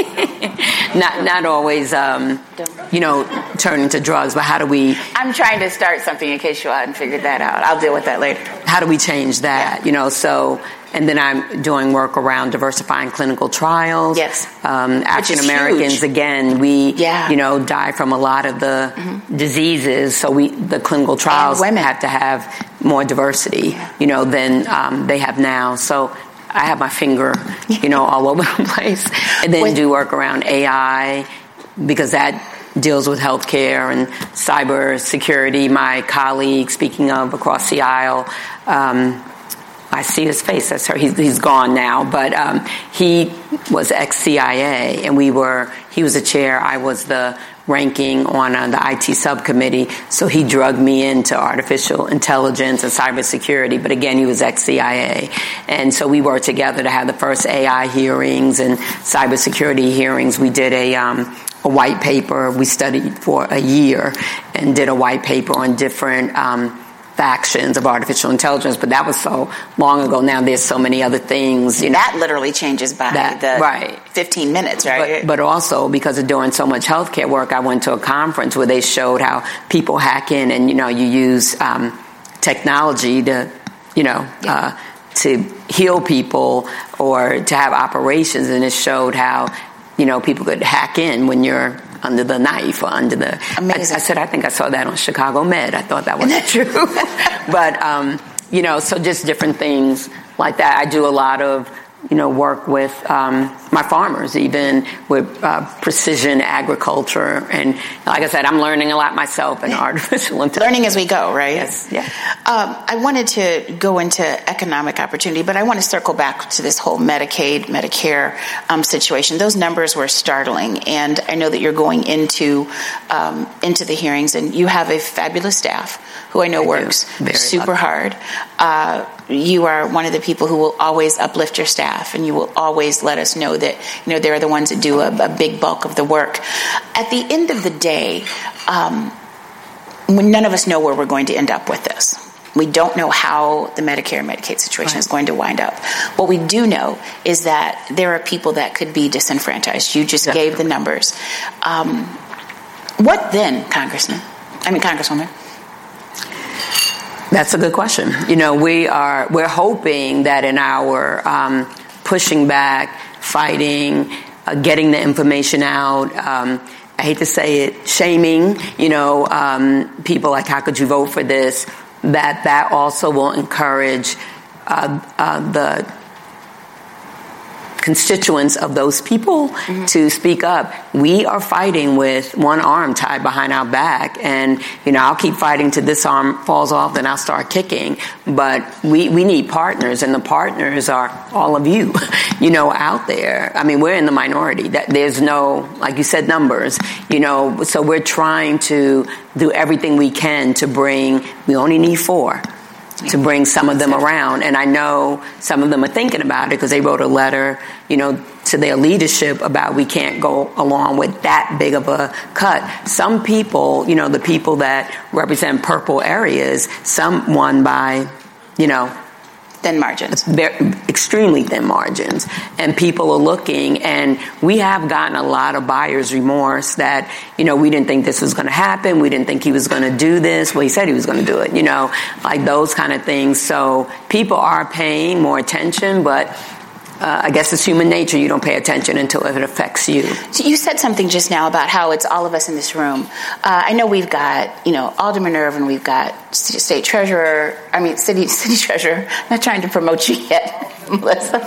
not not always, um, you know, turning to drugs, but how do we... I'm trying to start something in case you hadn't figured that out. I'll deal with that later. How do we change that? Yeah. You know, so... And then I'm doing work around diversifying clinical trials. Yes. Um, African Americans, again, we, yeah. you know, die from a lot of the mm-hmm. diseases. So we, the clinical trials have to have more diversity, yeah. you know, than um, they have now. So I have my finger, you know, all over the place. And then Wait. do work around A I, because that deals with healthcare and cyber security. My colleague, speaking of across the aisle, um, I see his face. That's her. He's, he's gone now, but um, he was ex-C I A, and we were. He was the chair. I was the ranking on uh, the I T subcommittee. So he drugged me into artificial intelligence and cybersecurity. But again, he was ex-C I A, and so we worked together to have the first A I hearings and cybersecurity hearings. We did a. Um, a white paper. We studied for a year and did a white paper on different. Um, factions of artificial intelligence, but that was so long ago. Now there's so many other things. You know, that literally changes by that, the right. fifteen minutes, right? But, but also because of doing so much healthcare work, I went to a conference where they showed how people hack in, and you know, you use um, technology to, you know, yeah. uh, to heal people or to have operations, and it showed how, you know, people could hack in when you're under the knife or under the... Amazing. I, I said, I think I saw that on Chicago Med. I thought that wasn't true. But, um, you know, so just different things like that. I do a lot of, you know, work with um, my farmers, even with uh, precision agriculture. And like I said, I'm learning a lot myself in artificial intelligence. Learning as we go, right? Yes. Yeah. Um, I wanted to go into economic opportunity, but I want to circle back to this whole Medicaid, Medicare um, situation. Those numbers were startling, and I know that you're going into um, into the hearings, and you have a fabulous staff who I know I works super lucky. hard. Uh, you are one of the people who will always uplift your staff, and you will always let us know that, you know, they're the ones that do a, a big bulk of the work. At the end of the day, um, when none of us know where we're going to end up with this. We don't know how the Medicare and Medicaid situation right. is going to wind up. What we do know is that there are people that could be disenfranchised. You just Definitely. gave the numbers. Um, what then, Congressman? I mean, Congresswoman? That's a good question. You know, we are we're hoping that in our um, pushing back fighting, uh, getting the information out. Um, I hate to say it, shaming, you know, um, people like, how could you vote for this? That that also will encourage uh, uh, the constituents of those people mm-hmm. to speak up. We are fighting with one arm tied behind our back, and you know, I'll keep fighting till this arm falls off, then I'll start kicking. But we we need partners, and the partners are all of you, you know, out there. I mean, we're in the minority. That there's no, like you said, numbers, you know. So we're trying to do everything we can to bring. We only need four. To bring some of them around. And I know some of them are thinking about it because they wrote a letter, you know, to their leadership about we can't go along with that big of a cut. Some people, you know, the people that represent purple areas, some won by, you know, thin margins. Very, extremely thin margins. And people are looking, and we have gotten a lot of buyer's remorse that, you know, we didn't think this was going to happen. We didn't think he was going to do this. Well, he said he was going to do it, you know, like those kind of things. So people are paying more attention, but Uh, I guess it's human nature. You don't pay attention until it affects you. So you said something just now about how it's all of us in this room. Uh, I know we've got, you know, Alderman Irvin, we've got State Treasurer, I mean, City City Treasurer. I'm not trying to promote you yet, Melissa.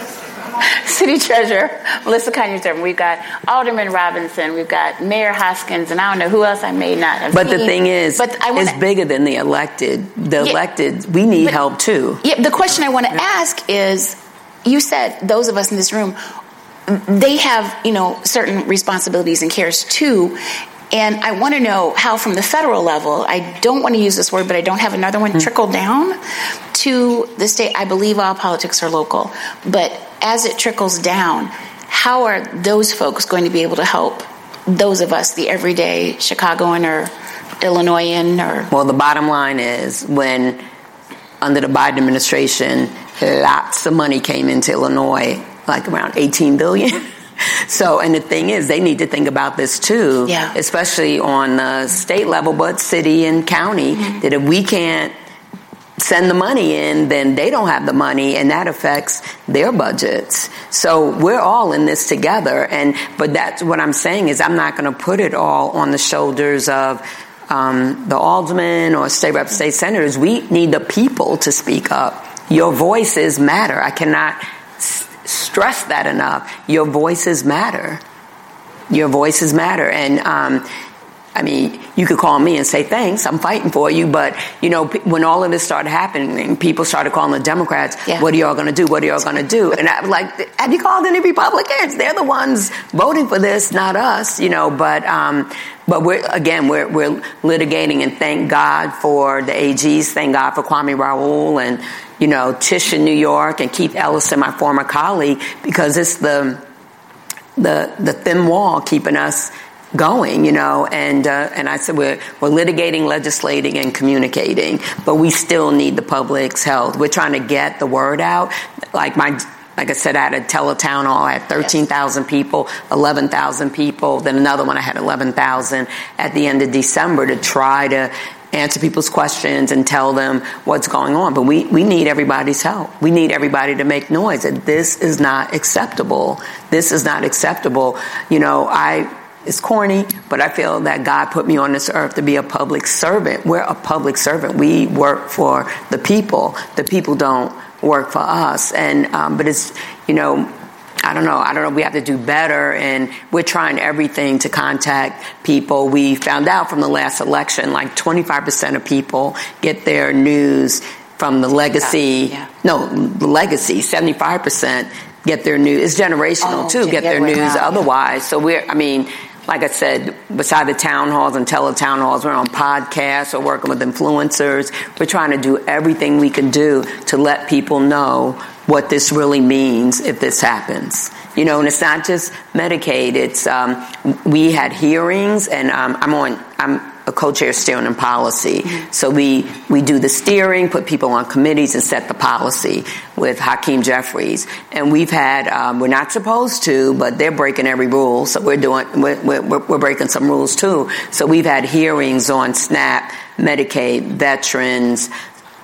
City Treasurer, Melissa Conyers-Irvin. We've got Alderman Robinson. We've got Mayor Hoskins, and I don't know who else I may not have But seen. the thing is, but I wanna, it's bigger than the elected. The yeah, elected, we need but, help too. Yeah, the question I want to ask is, you said those of us in this room, they have, you know, certain responsibilities and cares too. And I want to know how from the federal level, I don't want to use this word, but I don't have another one, mm-hmm. trickle down to the state. I believe all politics are local. But as it trickles down, how are those folks going to be able to help those of us, the everyday Chicagoan or Illinoisan? Or Well, the bottom line is when under the Biden administration, lots of money came into Illinois, like around eighteen billion dollars. So, and the thing is, they need to think about this too, yeah. especially on the state level, but city and county, mm-hmm. that if we can't send the money in, then they don't have the money, and that affects their budgets. So we're all in this together. And, but that's what I'm saying is I'm not going to put it all on the shoulders of um, the aldermen or state rep, state senators. We need the people to speak up. Your voices matter. I cannot s- stress that enough. Your voices matter. Your voices matter. And, um, I mean, you could call me and say, thanks, I'm fighting for you. But, you know, p- when all of this started happening, people started calling the Democrats, yeah. what are y'all going to do? What are y'all going to do? And I was like, have you called any Republicans? They're the ones voting for this, not us, you know. But, um, but we're, again, we're, we're litigating, and thank God for the A Gs. Thank God for Kwame Raoul and, you know, Tish in New York and Keith Ellison, my former colleague, because it's the, the, the thin wall keeping us going, you know, and uh, and I said we're we're litigating, legislating, and communicating, but we still need the public's help. We're trying to get the word out. Like my, like I said, I had a teletown hall. I had thirteen thousand people, eleven thousand people. Then another one I had eleven thousand at the end of December to try to answer people's questions and tell them what's going on. But we, we need everybody's help. We need everybody to make noise. And this is not acceptable. This is not acceptable. You know, I, It's corny, but I feel that God put me on this earth to be a public servant. We're a public servant. We work for the people. The people don't work for us. And um, but it's, you know, I don't know. I don't know. We have to do better, and we're trying everything to contact people. We found out from the last election, like twenty-five percent of people get their news from the legacy. Yeah, yeah. No, the legacy. seventy-five percent get their news. It's generational, oh, too, get their news out, otherwise. Yeah. So we're, I mean, like I said, beside the town halls and teletown halls, we're on podcasts or working with influencers. We're trying to do everything we can do to let people know what this really means if this happens. You know, and it's not just Medicaid. It's, um, we had hearings, and um, I'm on, I'm a co-chair steering and policy. Mm-hmm. So we, we do the steering, put people on committees, and set the policy with Hakeem Jeffries. And we've had, um, we're not supposed to, but they're breaking every rule. So we're doing, we're, we're, we're breaking some rules too. So we've had hearings on SNAP, Medicaid, veterans,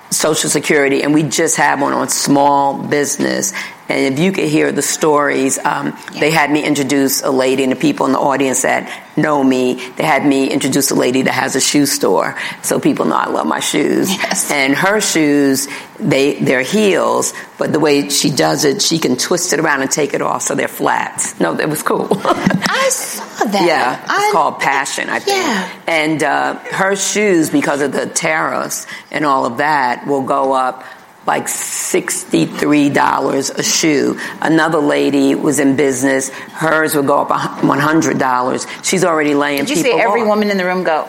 Social Security, and we just had one on small business. And if you could hear the stories, um, yeah. they had me introduce a lady, and the people in the audience that know me, they had me introduce a lady that has a shoe store. So people know I love my shoes. Yes. And her shoes, they, they're heels, but the way she does it, she can twist it around and take it off so they're flats. No, it was cool. I saw that. Yeah, it's I, called Passion, I think. Yeah. And uh, her shoes, because of the tariffs and all of that, will go up like sixty-three dollars a shoe. Another lady was in business. Hers would go up one hundred dollars. She's already laying people off. Did you say every off. woman in the room go?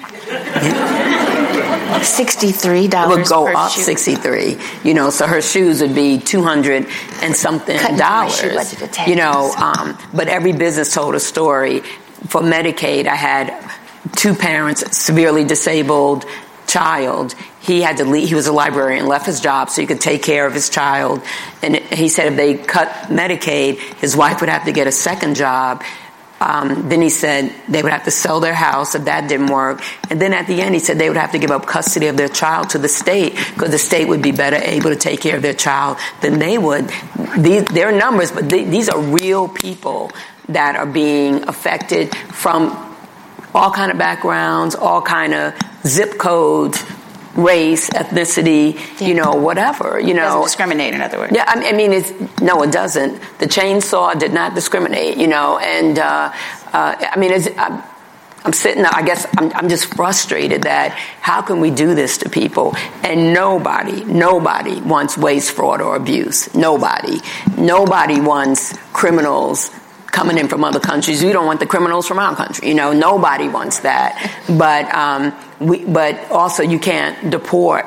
sixty-three dollars would go per up shoe. sixty-three. You know, so her shoes would be two hundred and something Cutting dollars. my shoe budget to ten. You know, um, but every business told a story. For Medicaid, I had two parents, severely disabled child. He had to leave. He was a librarian, left his job so he could take care of his child. And he said if they cut Medicaid, his wife would have to get a second job. Um, then he said they would have to sell their house if that didn't work. And then at the end, he said they would have to give up custody of their child to the state because the state would be better able to take care of their child than they would. These, they're numbers, but they, these are real people that are being affected from all kind of backgrounds, all kind of zip codes, race, ethnicity, yeah. you know, whatever, you know. It doesn't discriminate, in other words. Yeah, I mean, it's, no, it doesn't. The chainsaw did not discriminate, you know, and, uh, uh, I mean, it's, I'm, I'm sitting there, I guess I'm, I'm just frustrated that how can we do this to people? And nobody, nobody wants waste, fraud, or abuse. Nobody. Nobody wants criminals coming in from other countries. We don't want the criminals from our country. You know, nobody wants that. But um, we, but also you can't deport.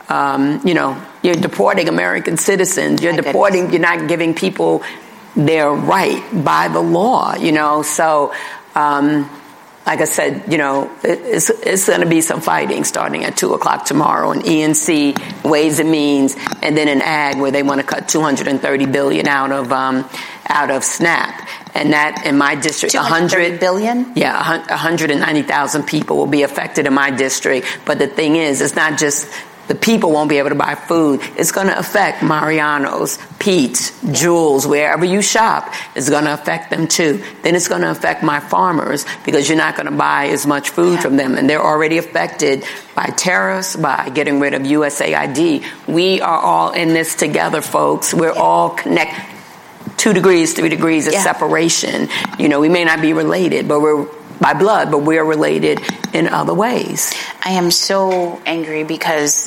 Um, you know, you're deporting American citizens. You're deporting. You're not giving people their right by the law. You know, so. Um, Like I said, you know, it's, it's going to be some fighting starting at two o'clock tomorrow in E and C, Ways and Means, and then in Ag where they want to cut two hundred thirty billion dollars out of um, out of SNAP. And that in my district, one hundred billion? Yeah, one hundred ninety thousand people will be affected in my district. But the thing is, it's not just the people won't be able to buy food. It's going to affect Mariano's, Pete's, Jules, wherever you shop. It's going to affect them too. Then it's going to affect my farmers because you're not going to buy as much food from them. And they're already affected by tariffs, by getting rid of U S A I D. We are all in this together, folks. We're all connected. Two degrees, three degrees of yeah. separation. You know, we may not be related, but we're by blood, but we're related in other ways. I am so angry because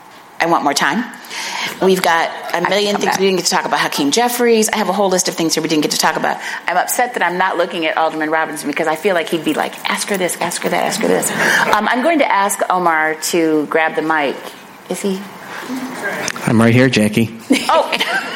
I want more time. We've got a million things back. We didn't get to talk about. Hakeem Jeffries. I have a whole list of things here we didn't get to talk about. I'm upset that I'm not looking at Alderman Robinson because I feel like he'd be like, ask her this, ask her that, ask her this. Um, I'm going to ask Omar to grab the mic. Is he? I'm right here, Jackie. Oh.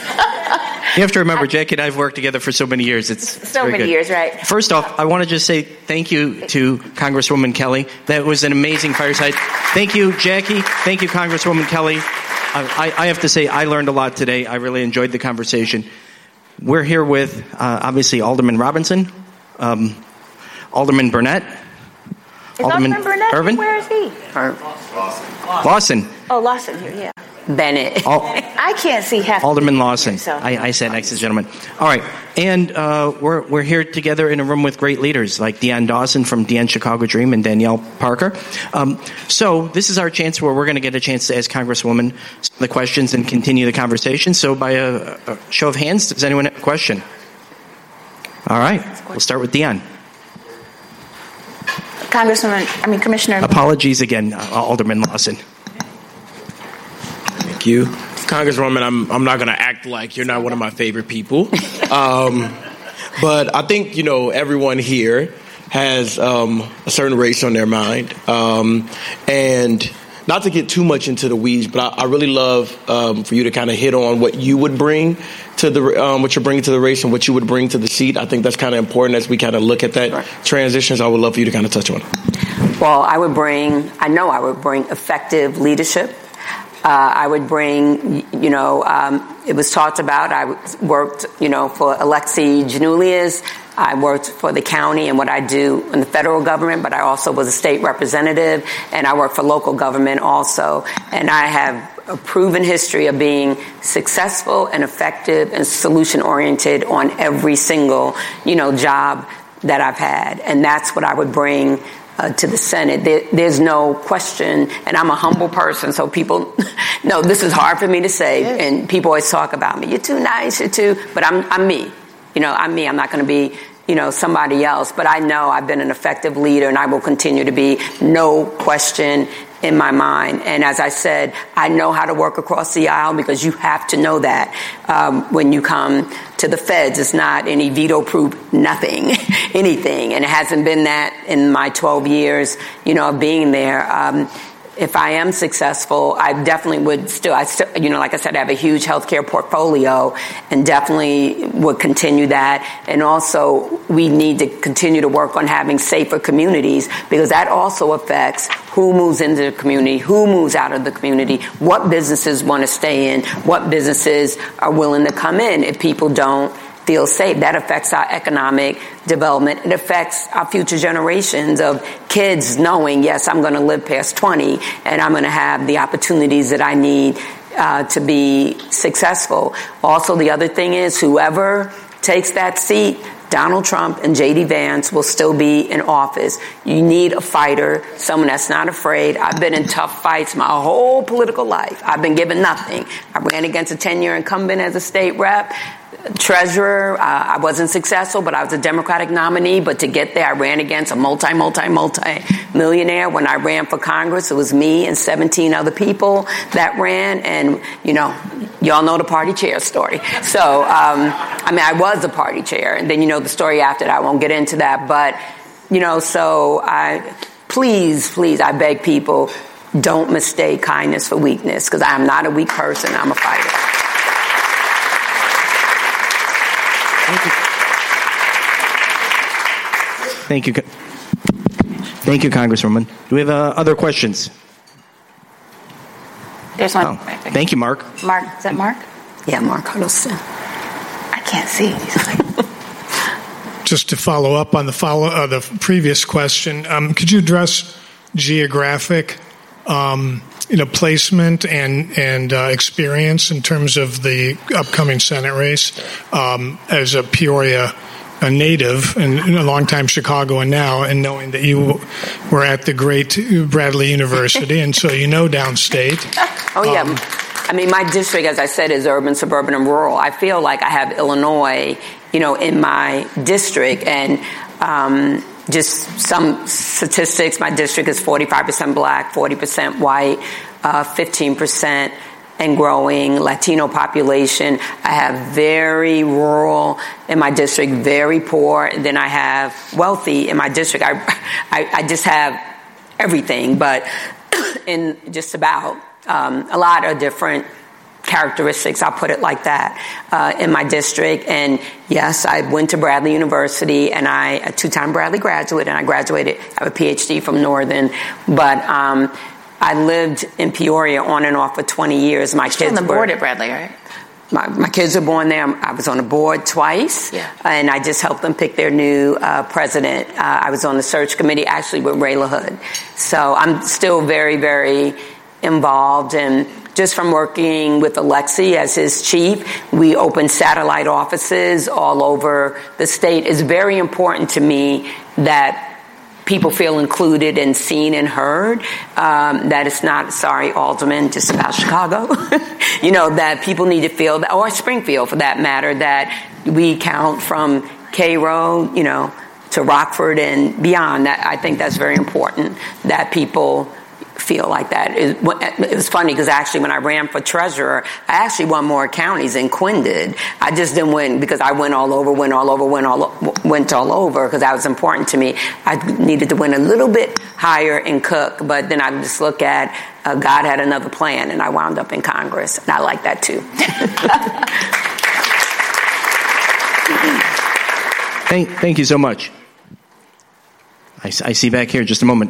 You have to remember, Jackie and I have worked together for so many years. It's, it's so many good. years, right? First off, I want to just say thank you to Congresswoman Kelly. That was an amazing fireside. Thank you, Jackie. Thank you, Congresswoman Kelly. Uh, I, I have to say I learned a lot today. I really enjoyed the conversation. We're here with, uh, obviously, Alderman Robinson, um, Alderman Burnett, is Alderman, Alderman Burnett, Irvin? Where is he? Lawson. Lawson. Oh, Lawson here, yeah. Bennett. All, I can't see half. Alderman Lawson. Here, so. I, I sat next to the gentleman. All right. And uh, we're we're here together in a room with great leaders like Deanne Dawson from Deanne Chicago Dream and Danielle Parker. Um, so this is our chance where we're going to get a chance to ask Congresswoman some of the questions and continue the conversation. So by a, a show of hands, does anyone have a question? All right. We'll start with Deanne. Congresswoman, I mean, Commissioner. Apologies again, uh, Alderman Lawson. Thank you. Congresswoman, I'm I'm not going to act like you're not one of my favorite people. Um, but I think, you know, everyone here has um, a certain race on their mind. Um, and not to get too much into the weeds, but I, I really love um, for you to kind of hit on what you would bring to the um, what you're bringing to the race and what you would bring to the seat. I think that's kind of important as we kind of look at that right. transition. So I would love for you to kind of touch on it. Well, I would bring, I know I would bring effective leadership. Uh, I would bring, you know, um, it was talked about, I worked, you know, for Alexei Giannoulias I worked for the county and what I do in the federal government, but I also was a state representative, and I work for local government also. And I have a proven history of being successful and effective and solution-oriented on every single, you know, job that I've had. And that's what I would bring Uh, to the Senate. There, there's no question, and I'm a humble person, so people know this is hard for me to say, yes. And people always talk about me. You're too nice, you're too, but I'm, I'm me. You know, I'm me. I'm not going to be, you know, somebody else, but I know I've been an effective leader, and I will continue to be, no question in my mind. And as I said, I know how to work across the aisle, because you have to know that um, when you come to the feds. It's not any veto-proof nothing, anything. And it hasn't been that in my twelve years, you know, of being there. Um, if I am successful, I definitely would still, I still, you know, like I said, I have a huge healthcare portfolio, and definitely would continue that. And also, we need to continue to work on having safer communities, because that also affects who moves into the community, who moves out of the community, what businesses want to stay in, what businesses are willing to come in if people don't feel safe. That affects our economic development. It affects our future generations of kids knowing, yes, I'm going to live past twenty, and I'm going to have the opportunities that I need uh, to be successful. Also, the other thing is, whoever takes that seat, Donald Trump and J D Vance will still be in office. You need a fighter, someone that's not afraid. I've been in tough fights my whole political life. I've been given nothing. I ran against a ten-year incumbent as a state rep. Treasurer, uh, I wasn't successful, but I was a Democratic nominee. But to get there, I ran against a multi, multi, multi millionaire. When I ran for Congress, it was me and seventeen other people that ran. And, you know, y'all know the party chair story. So, um, I mean, I was a party chair. And then, you know, the story after that, I won't get into that. But, you know, so I, please, please, I beg people, don't mistake kindness for weakness, because I'm not a weak person. I'm a fighter. Thank you. Thank you. Thank you, Congresswoman. Do we have uh, other questions? There's one. Oh, thank you, Mark. Mark, is that Mark? Yeah, Mark Huddleston. I can't see. Just to follow up on the follow uh, the previous question, um, could you address geographic, um, you know, placement and and uh, experience in terms of the upcoming Senate race? Um, as a Peoria a native and a longtime Chicagoan now, and knowing that you were at the great Bradley University, and so you know downstate. Oh yeah. Um, I mean, my district, as I said, is urban, suburban, and rural. I feel like I have Illinois, you know, in my district, and um, just some statistics. My district is forty-five percent black, forty percent white, uh, fifteen percent and growing Latino population. I have very rural in my district, very poor. And then I have wealthy in my district. I, I, I just have everything, but in just about um, a lot of different characteristics, I'll put it like that, uh, in my district. And yes, I went to Bradley University, and I, a two-time Bradley graduate, and I graduated, I have a P H D from Northern, but um, I lived in Peoria on and off for twenty years. My You're kids on the were, board at Bradley, right? My, my kids were born there. I was on the board twice, yeah. and I just helped them pick their new uh, president. Uh, I was on the search committee, actually, with Ray LaHood. So I'm still very, very involved, and just from working with Alexi as his chief, we opened satellite offices all over the state. It's very important to me that people feel included and seen and heard, um, that it's not, sorry, Alderman, just about Chicago, you know, that people need to feel, that, or Springfield for that matter, that we count from Cairo, you know, to Rockford and beyond. That, I think that's very important, that people feel like that. It, it was funny because actually when I ran for treasurer, I actually won more counties than Quinn did. I just didn't win because I went all over, went all over, went all went all over because that was important to me. I needed to win a little bit higher in Cook, but then I just look at uh, God had another plan, and I wound up in Congress, and I like that too. thank, thank you so much. I, I see back here, just a moment.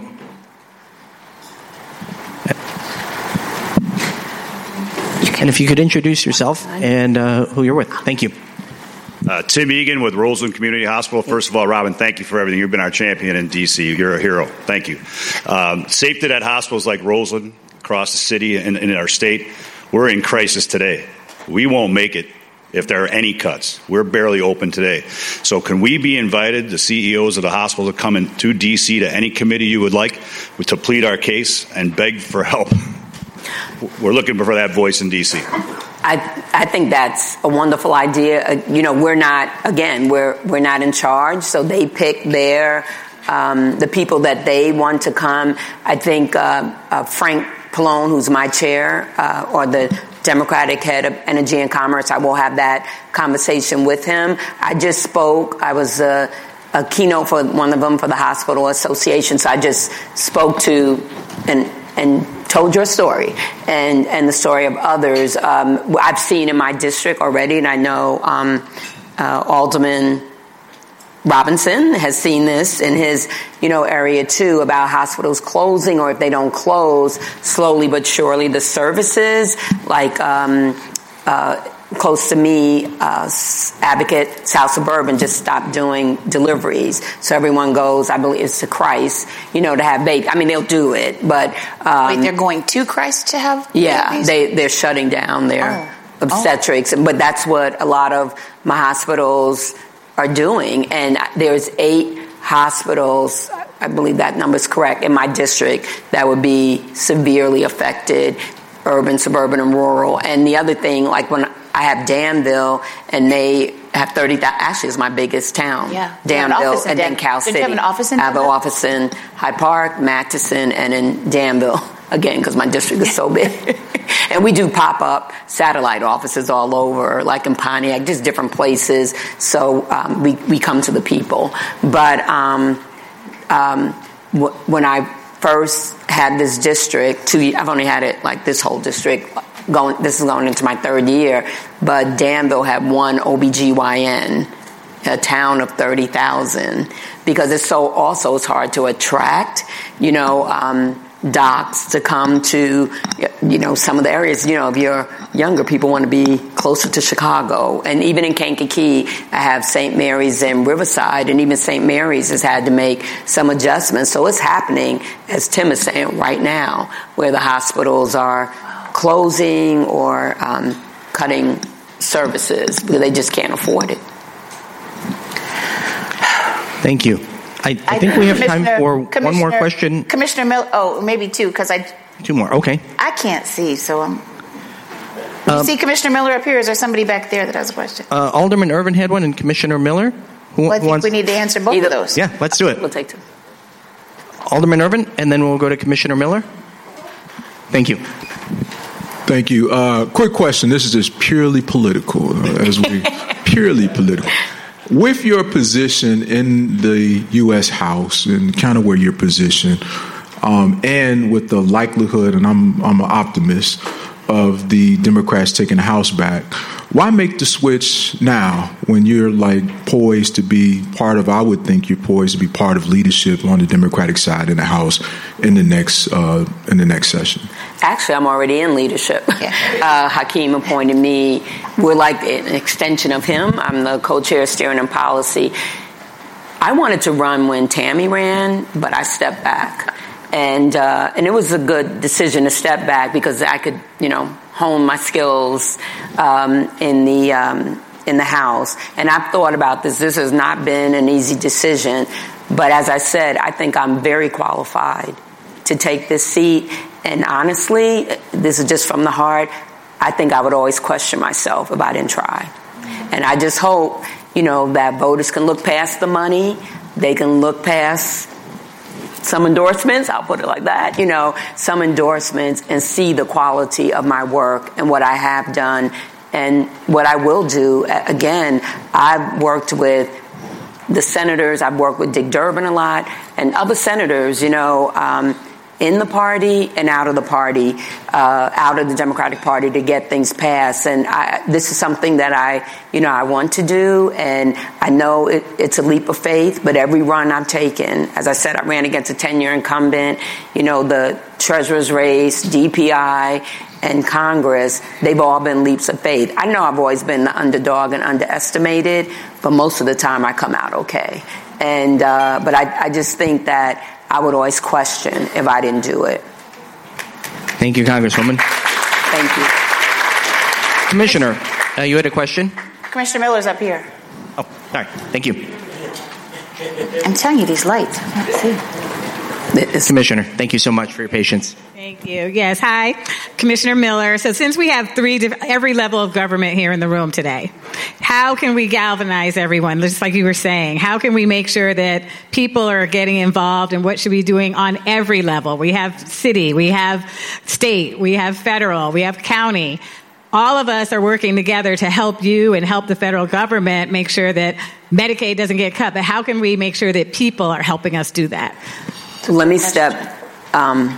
And if you could introduce yourself and uh, who you're with. Thank you. Uh, Tim Egan with Roseland Community Hospital. First of all, Robin, thank you for everything. You've been our champion in D C. You're a hero. Thank you. Um, safety at hospitals like Roseland, across the city and in our state, we're in crisis today. We won't make it if there are any cuts. We're barely open today. So can we be invited, the C E Os of the hospital, to come into D C to any committee you would like to plead our case and beg for help? We're looking for that voice in D C. I, I think that's a wonderful idea. Uh, you know, we're not, again, we're we're not in charge, so they pick their, um, the people that they want to come. I think uh, uh, Frank Pallone, who's my chair, uh, or the Democratic head of Energy and Commerce, I will have that conversation with him. I just spoke, I was a, a keynote for one of them for the Hospital Association, so I just spoke to and and told your story and, and the story of others. Um, I've seen in my district already, and I know um, uh, Alderman Robinson has seen this in his, you know, area too, about hospitals closing, or if they don't close, slowly but surely the services, like um, uh, close to me, uh, Advocate South Suburban just stopped doing deliveries. So everyone goes, I believe it's to Christ, you know, to have babies. I mean, they'll do it, but... Um, Wait, they're going to Christ to have yeah, babies? they, they're shutting down their oh. obstetrics. Oh. But that's what a lot of my hospitals are doing. And there's eight hospitals, I believe that number is correct, in my district that would be severely affected, urban, suburban, and rural. And the other thing, like when I have Danville, and they have thirty thousand, actually it's my biggest town. Yeah. Danville, and then Cal City. Did you have an office in I have an Danville? office in Hyde Park, Matteson, and in Danville, again, because my district is so big. And we do pop-up satellite offices all over, like in Pontiac, just different places. So um, we, we come to the people. But um, um, w- when I first had this district, two, I've only had it like this whole district, going. This is going into my third year, but Danville had one O B G Y N, a town of thirty thousand, because it's so, also it's hard to attract, you know, um, docs to come to, you know, some of the areas. You know, if you're younger, people want to be closer to Chicago. And even in Kankakee, I have Saint Mary's and Riverside, and even Saint Mary's has had to make some adjustments. So it's happening, as Tim is saying, right now, where the hospitals are closing or um, cutting services because they just can't afford it. Thank you. I, I think we have time for one more question. Commissioner Miller, oh, maybe two, because I... Two more, okay. I can't see, so I'm... You Um, see Commissioner Miller up here? Is there somebody back there that has a question? Uh, Alderman Irvin had one, and Commissioner Miller. Who, Well, I who think wants? we need to answer both Either- of those. Yeah, let's do it. We'll take two. Alderman Irvin, and then we'll go to Commissioner Miller. Thank you. Thank you. Uh, quick question. This is just purely political, uh, as we purely political. With your position in the U S House and kind of where you're positioned, um, and with the likelihood, and I'm I'm an optimist, of the Democrats taking the House back, why make the switch now when you're like poised to be part of, I would think you're poised to be part of leadership on the Democratic side in the House in the next uh, in the next session? Actually, I'm already in leadership. Yeah. Uh, Hakeem appointed me. We're like an extension of him. I'm the co-chair of steering and policy. I wanted to run when Tammy ran, but I stepped back. And uh, and it was a good decision to step back because I could, you know, hone my skills um, in the um, in the House. And I've thought about this. This has not been an easy decision. But as I said, I think I'm very qualified to take this seat. And honestly, this is just from the heart, I think I would always question myself if I didn't try. And I just hope, you know, that voters can look past the money. They can look past some endorsements, I'll put it like that, you know, some endorsements, and see the quality of my work and what I have done and what I will do. Again, I've worked with the senators. I've worked with Dick Durbin a lot and other senators, you know, um, in the party and out of the party, uh, out of the Democratic Party to get things passed. And I, this is something that I, you know, I want to do. And I know it, it's a leap of faith, but every run I've taken, as I said, I ran against a ten-year incumbent, you know, the treasurer's race, D P I, and Congress, they've all been leaps of faith. I know I've always been the underdog and underestimated, but most of the time I come out okay. And, uh, but I, I just think that I would always question if I didn't do it. Thank you, Congresswoman. Thank you. Commissioner, uh, you had a question? Commissioner Miller's up here. Oh, all right. Thank you. I'm telling you, these lights. I can't see. Commissioner, thank you so much for your patience. Thank you. Yes, hi, Commissioner Miller. So since we have three, every level of government here in the room today, how can we galvanize everyone, just like you were saying? How can we make sure that people are getting involved, and what should we be doing on every level? We have city, we have state, we have federal, we have county. All of us are working together to help you and help the federal government make sure that Medicaid doesn't get cut. But how can we make sure that people are helping us do that? So let me step um,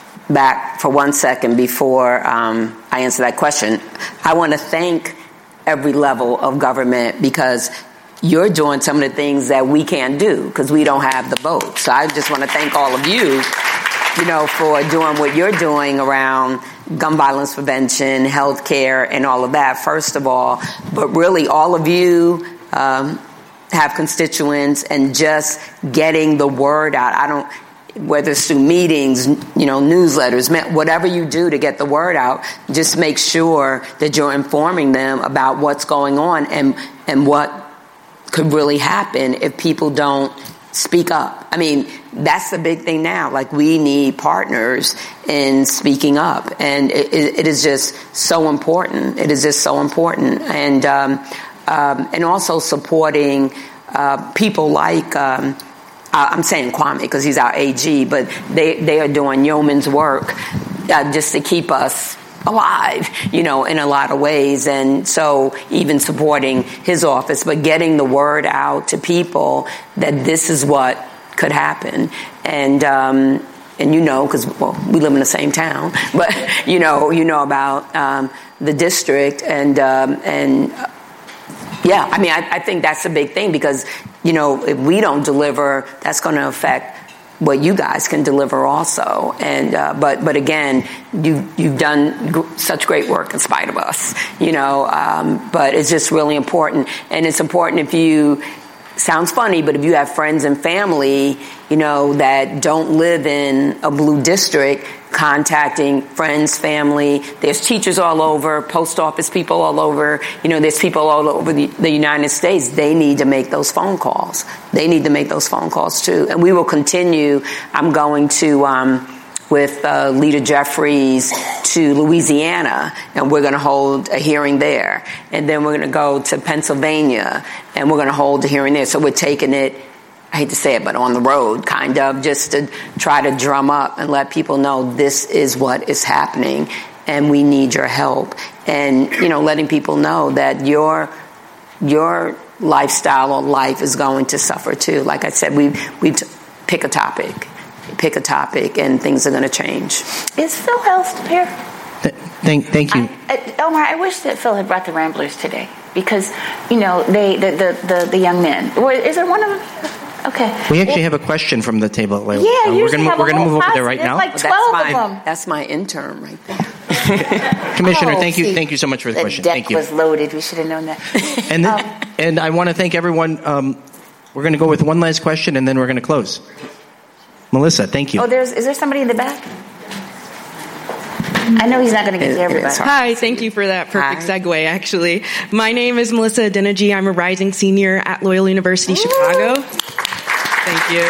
back for one second before um, I answer that question. I want to thank every level of government, because you're doing some of the things that we can't do because we don't have the vote. So I just want to thank all of you, you know, for doing what you're doing around gun violence prevention, health care, and all of that, first of all. But really, all of you um, have constituents, and just getting the word out. I don't... whether it's through meetings, you know, newsletters, whatever you do to get the word out, just make sure that you're informing them about what's going on and and what could really happen if people don't speak up. I mean, that's the big thing now. Like, we need partners in speaking up, and it, it is just so important. It is just so important, and um, um, and also supporting uh, people like. Um, I'm saying Kwame because he's our A G, but they, they are doing yeoman's work uh, just to keep us alive, you know, in a lot of ways. And so even supporting his office, but getting the word out to people that this is what could happen. And, um, and you know, because, well, we live in the same town, but, you know, you know about um, the district and, um, and uh, yeah, I mean, I, I think that's a big thing, because, you know, if we don't deliver, that's going to affect what you guys can deliver also. And uh, but but again, you you've done g- such great work in spite of us, you know. Um, but it's just really important, and it's important if you. Sounds funny, but if you have friends and family, you know, that don't live in a blue district, contacting friends, family. There's teachers all over, post office people all over. You know, there's people all over the, the United States. They need to make those phone calls. They need to make those phone calls too. And we will continue. I'm going to, um, with uh, Leader Jeffries to Louisiana, and we're going to hold a hearing there. And then we're going to go to Pennsylvania, and we're going to hold a hearing there. So we're taking it, I hate to say it, but on the road, kind of, just to try to drum up and let people know this is what is happening, and we need your help. And, you know, letting people know that your your lifestyle or life is going to suffer too. Like I said, we we t- pick a topic. Pick a topic, and things are going to change. Is Phil Helst here? Th- thank, thank you, I, uh, Omar. I wish that Phil had brought the Ramblers today, because you know they the the, the, the young men. Is there one of them? Okay. We actually have a question from the table. Like, yeah, uh, we're going we're going to move over there right now. Like twelve that's my, of them. That's my intern right there. Commissioner, oh, thank you, see, thank you so much for the, the question. Deck Thank you. was loaded. We should have known that. And then, um, and I want to thank everyone. Um, we're going to go with one last question, and then we're going to close. Melissa, thank you. Oh, there's is there somebody in the back? I know he's not going to get to everybody. Hi, thank you for that perfect Hi. segue, actually. My name is Melissa Adenaji. I'm a rising senior at Loyola University, Ooh. Chicago. Thank you.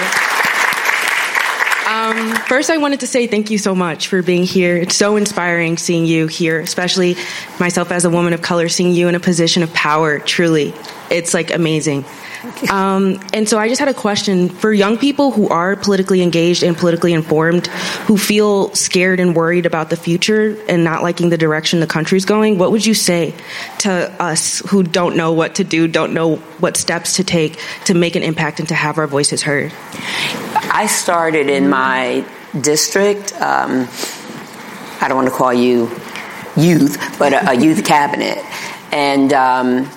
Um, first, I wanted to say thank you so much for being here. It's so inspiring seeing you here, especially myself as a woman of color, seeing you in a position of power, truly. It's, like, amazing. Um, and so I just had a question for young people who are politically engaged and politically informed, who feel scared and worried about the future and not liking the direction the country's going. What would you say to us who don't know what to do, don't know what steps to take to make an impact and to have our voices heard? I started in my district. Um, I don't want to call you youth, but a, a youth cabinet. And um,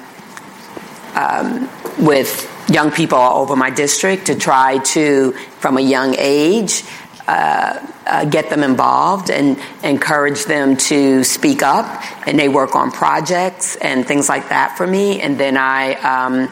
um, with young people all over my district to try to, from a young age, uh, uh, get them involved and encourage them to speak up. And they work on projects and things like that for me. And then I, um,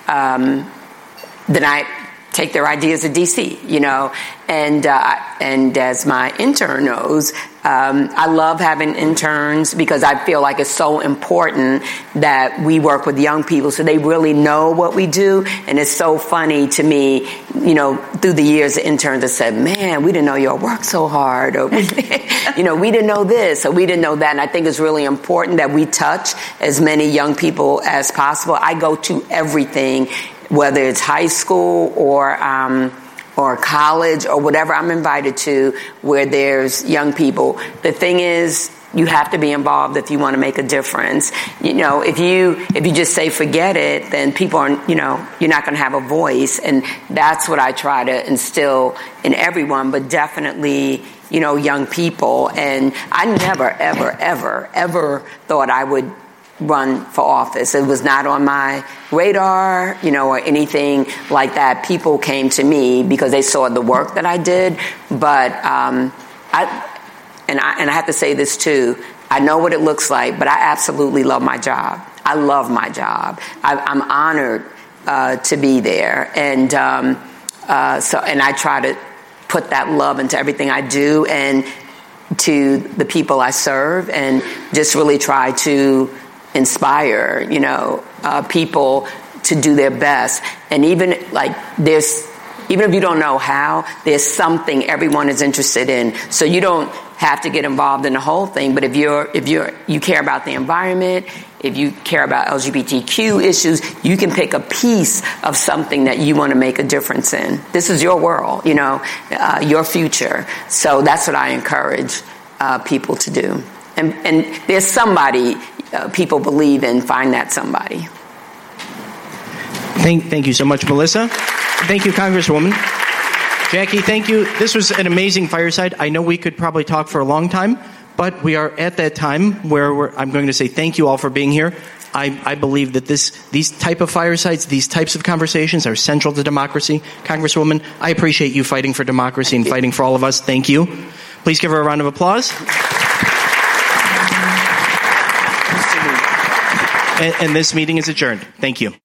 um, then I take their ideas to D C, you know. And uh, and as my intern knows, um, I love having interns because I feel like it's so important that we work with young people so they really know what we do. And it's so funny to me, you know, through the years, the interns have said, man, we didn't know y'all worked so hard. Or, you know, we didn't know this or we didn't know that. And I think it's really important that we touch as many young people as possible. I go to everything, whether it's high school or um, or college or whatever I'm invited to where there's young people. The thing is, you have to be involved if you want to make a difference. You know, if you if you just say forget it, then people are, you know, you're not going to have a voice. And that's what I try to instill in everyone, but definitely, you know, young people. And I never, ever, ever, ever thought I would run for office. It was not on my radar, you know, or anything like that. People came to me because they saw the work that I did. But um, I, and I, and I have to say this too. I know what it looks like, but I absolutely love my job. I love my job. I, I'm honored uh, to be there, and um, uh, so and I try to put that love into everything I do and to the people I serve, and just really try to inspire, you know, uh, people to do their best. And even like there's, even if you don't know how, there's something everyone is interested in. So you don't have to get involved in the whole thing. But if you're, if you're, you care about the environment, if you care about L G B T Q issues, you can pick a piece of something that you want to make a difference in. This is your world, you know, uh, your future. So that's what I encourage uh, people to do. And, and there's somebody uh, people believe in, find that somebody. Thank, thank you so much, Melissa. Thank you, Congresswoman. Jackie, thank you. This was an amazing fireside. I know we could probably talk for a long time, but we are at that time where we're, I'm going to say thank you all for being here. I, I believe that this, these type of firesides, these types of conversations are central to democracy. Congresswoman, I appreciate you fighting for democracy and fighting for all of us. Thank you. Please give her a round of applause. And, and this meeting is adjourned. Thank you.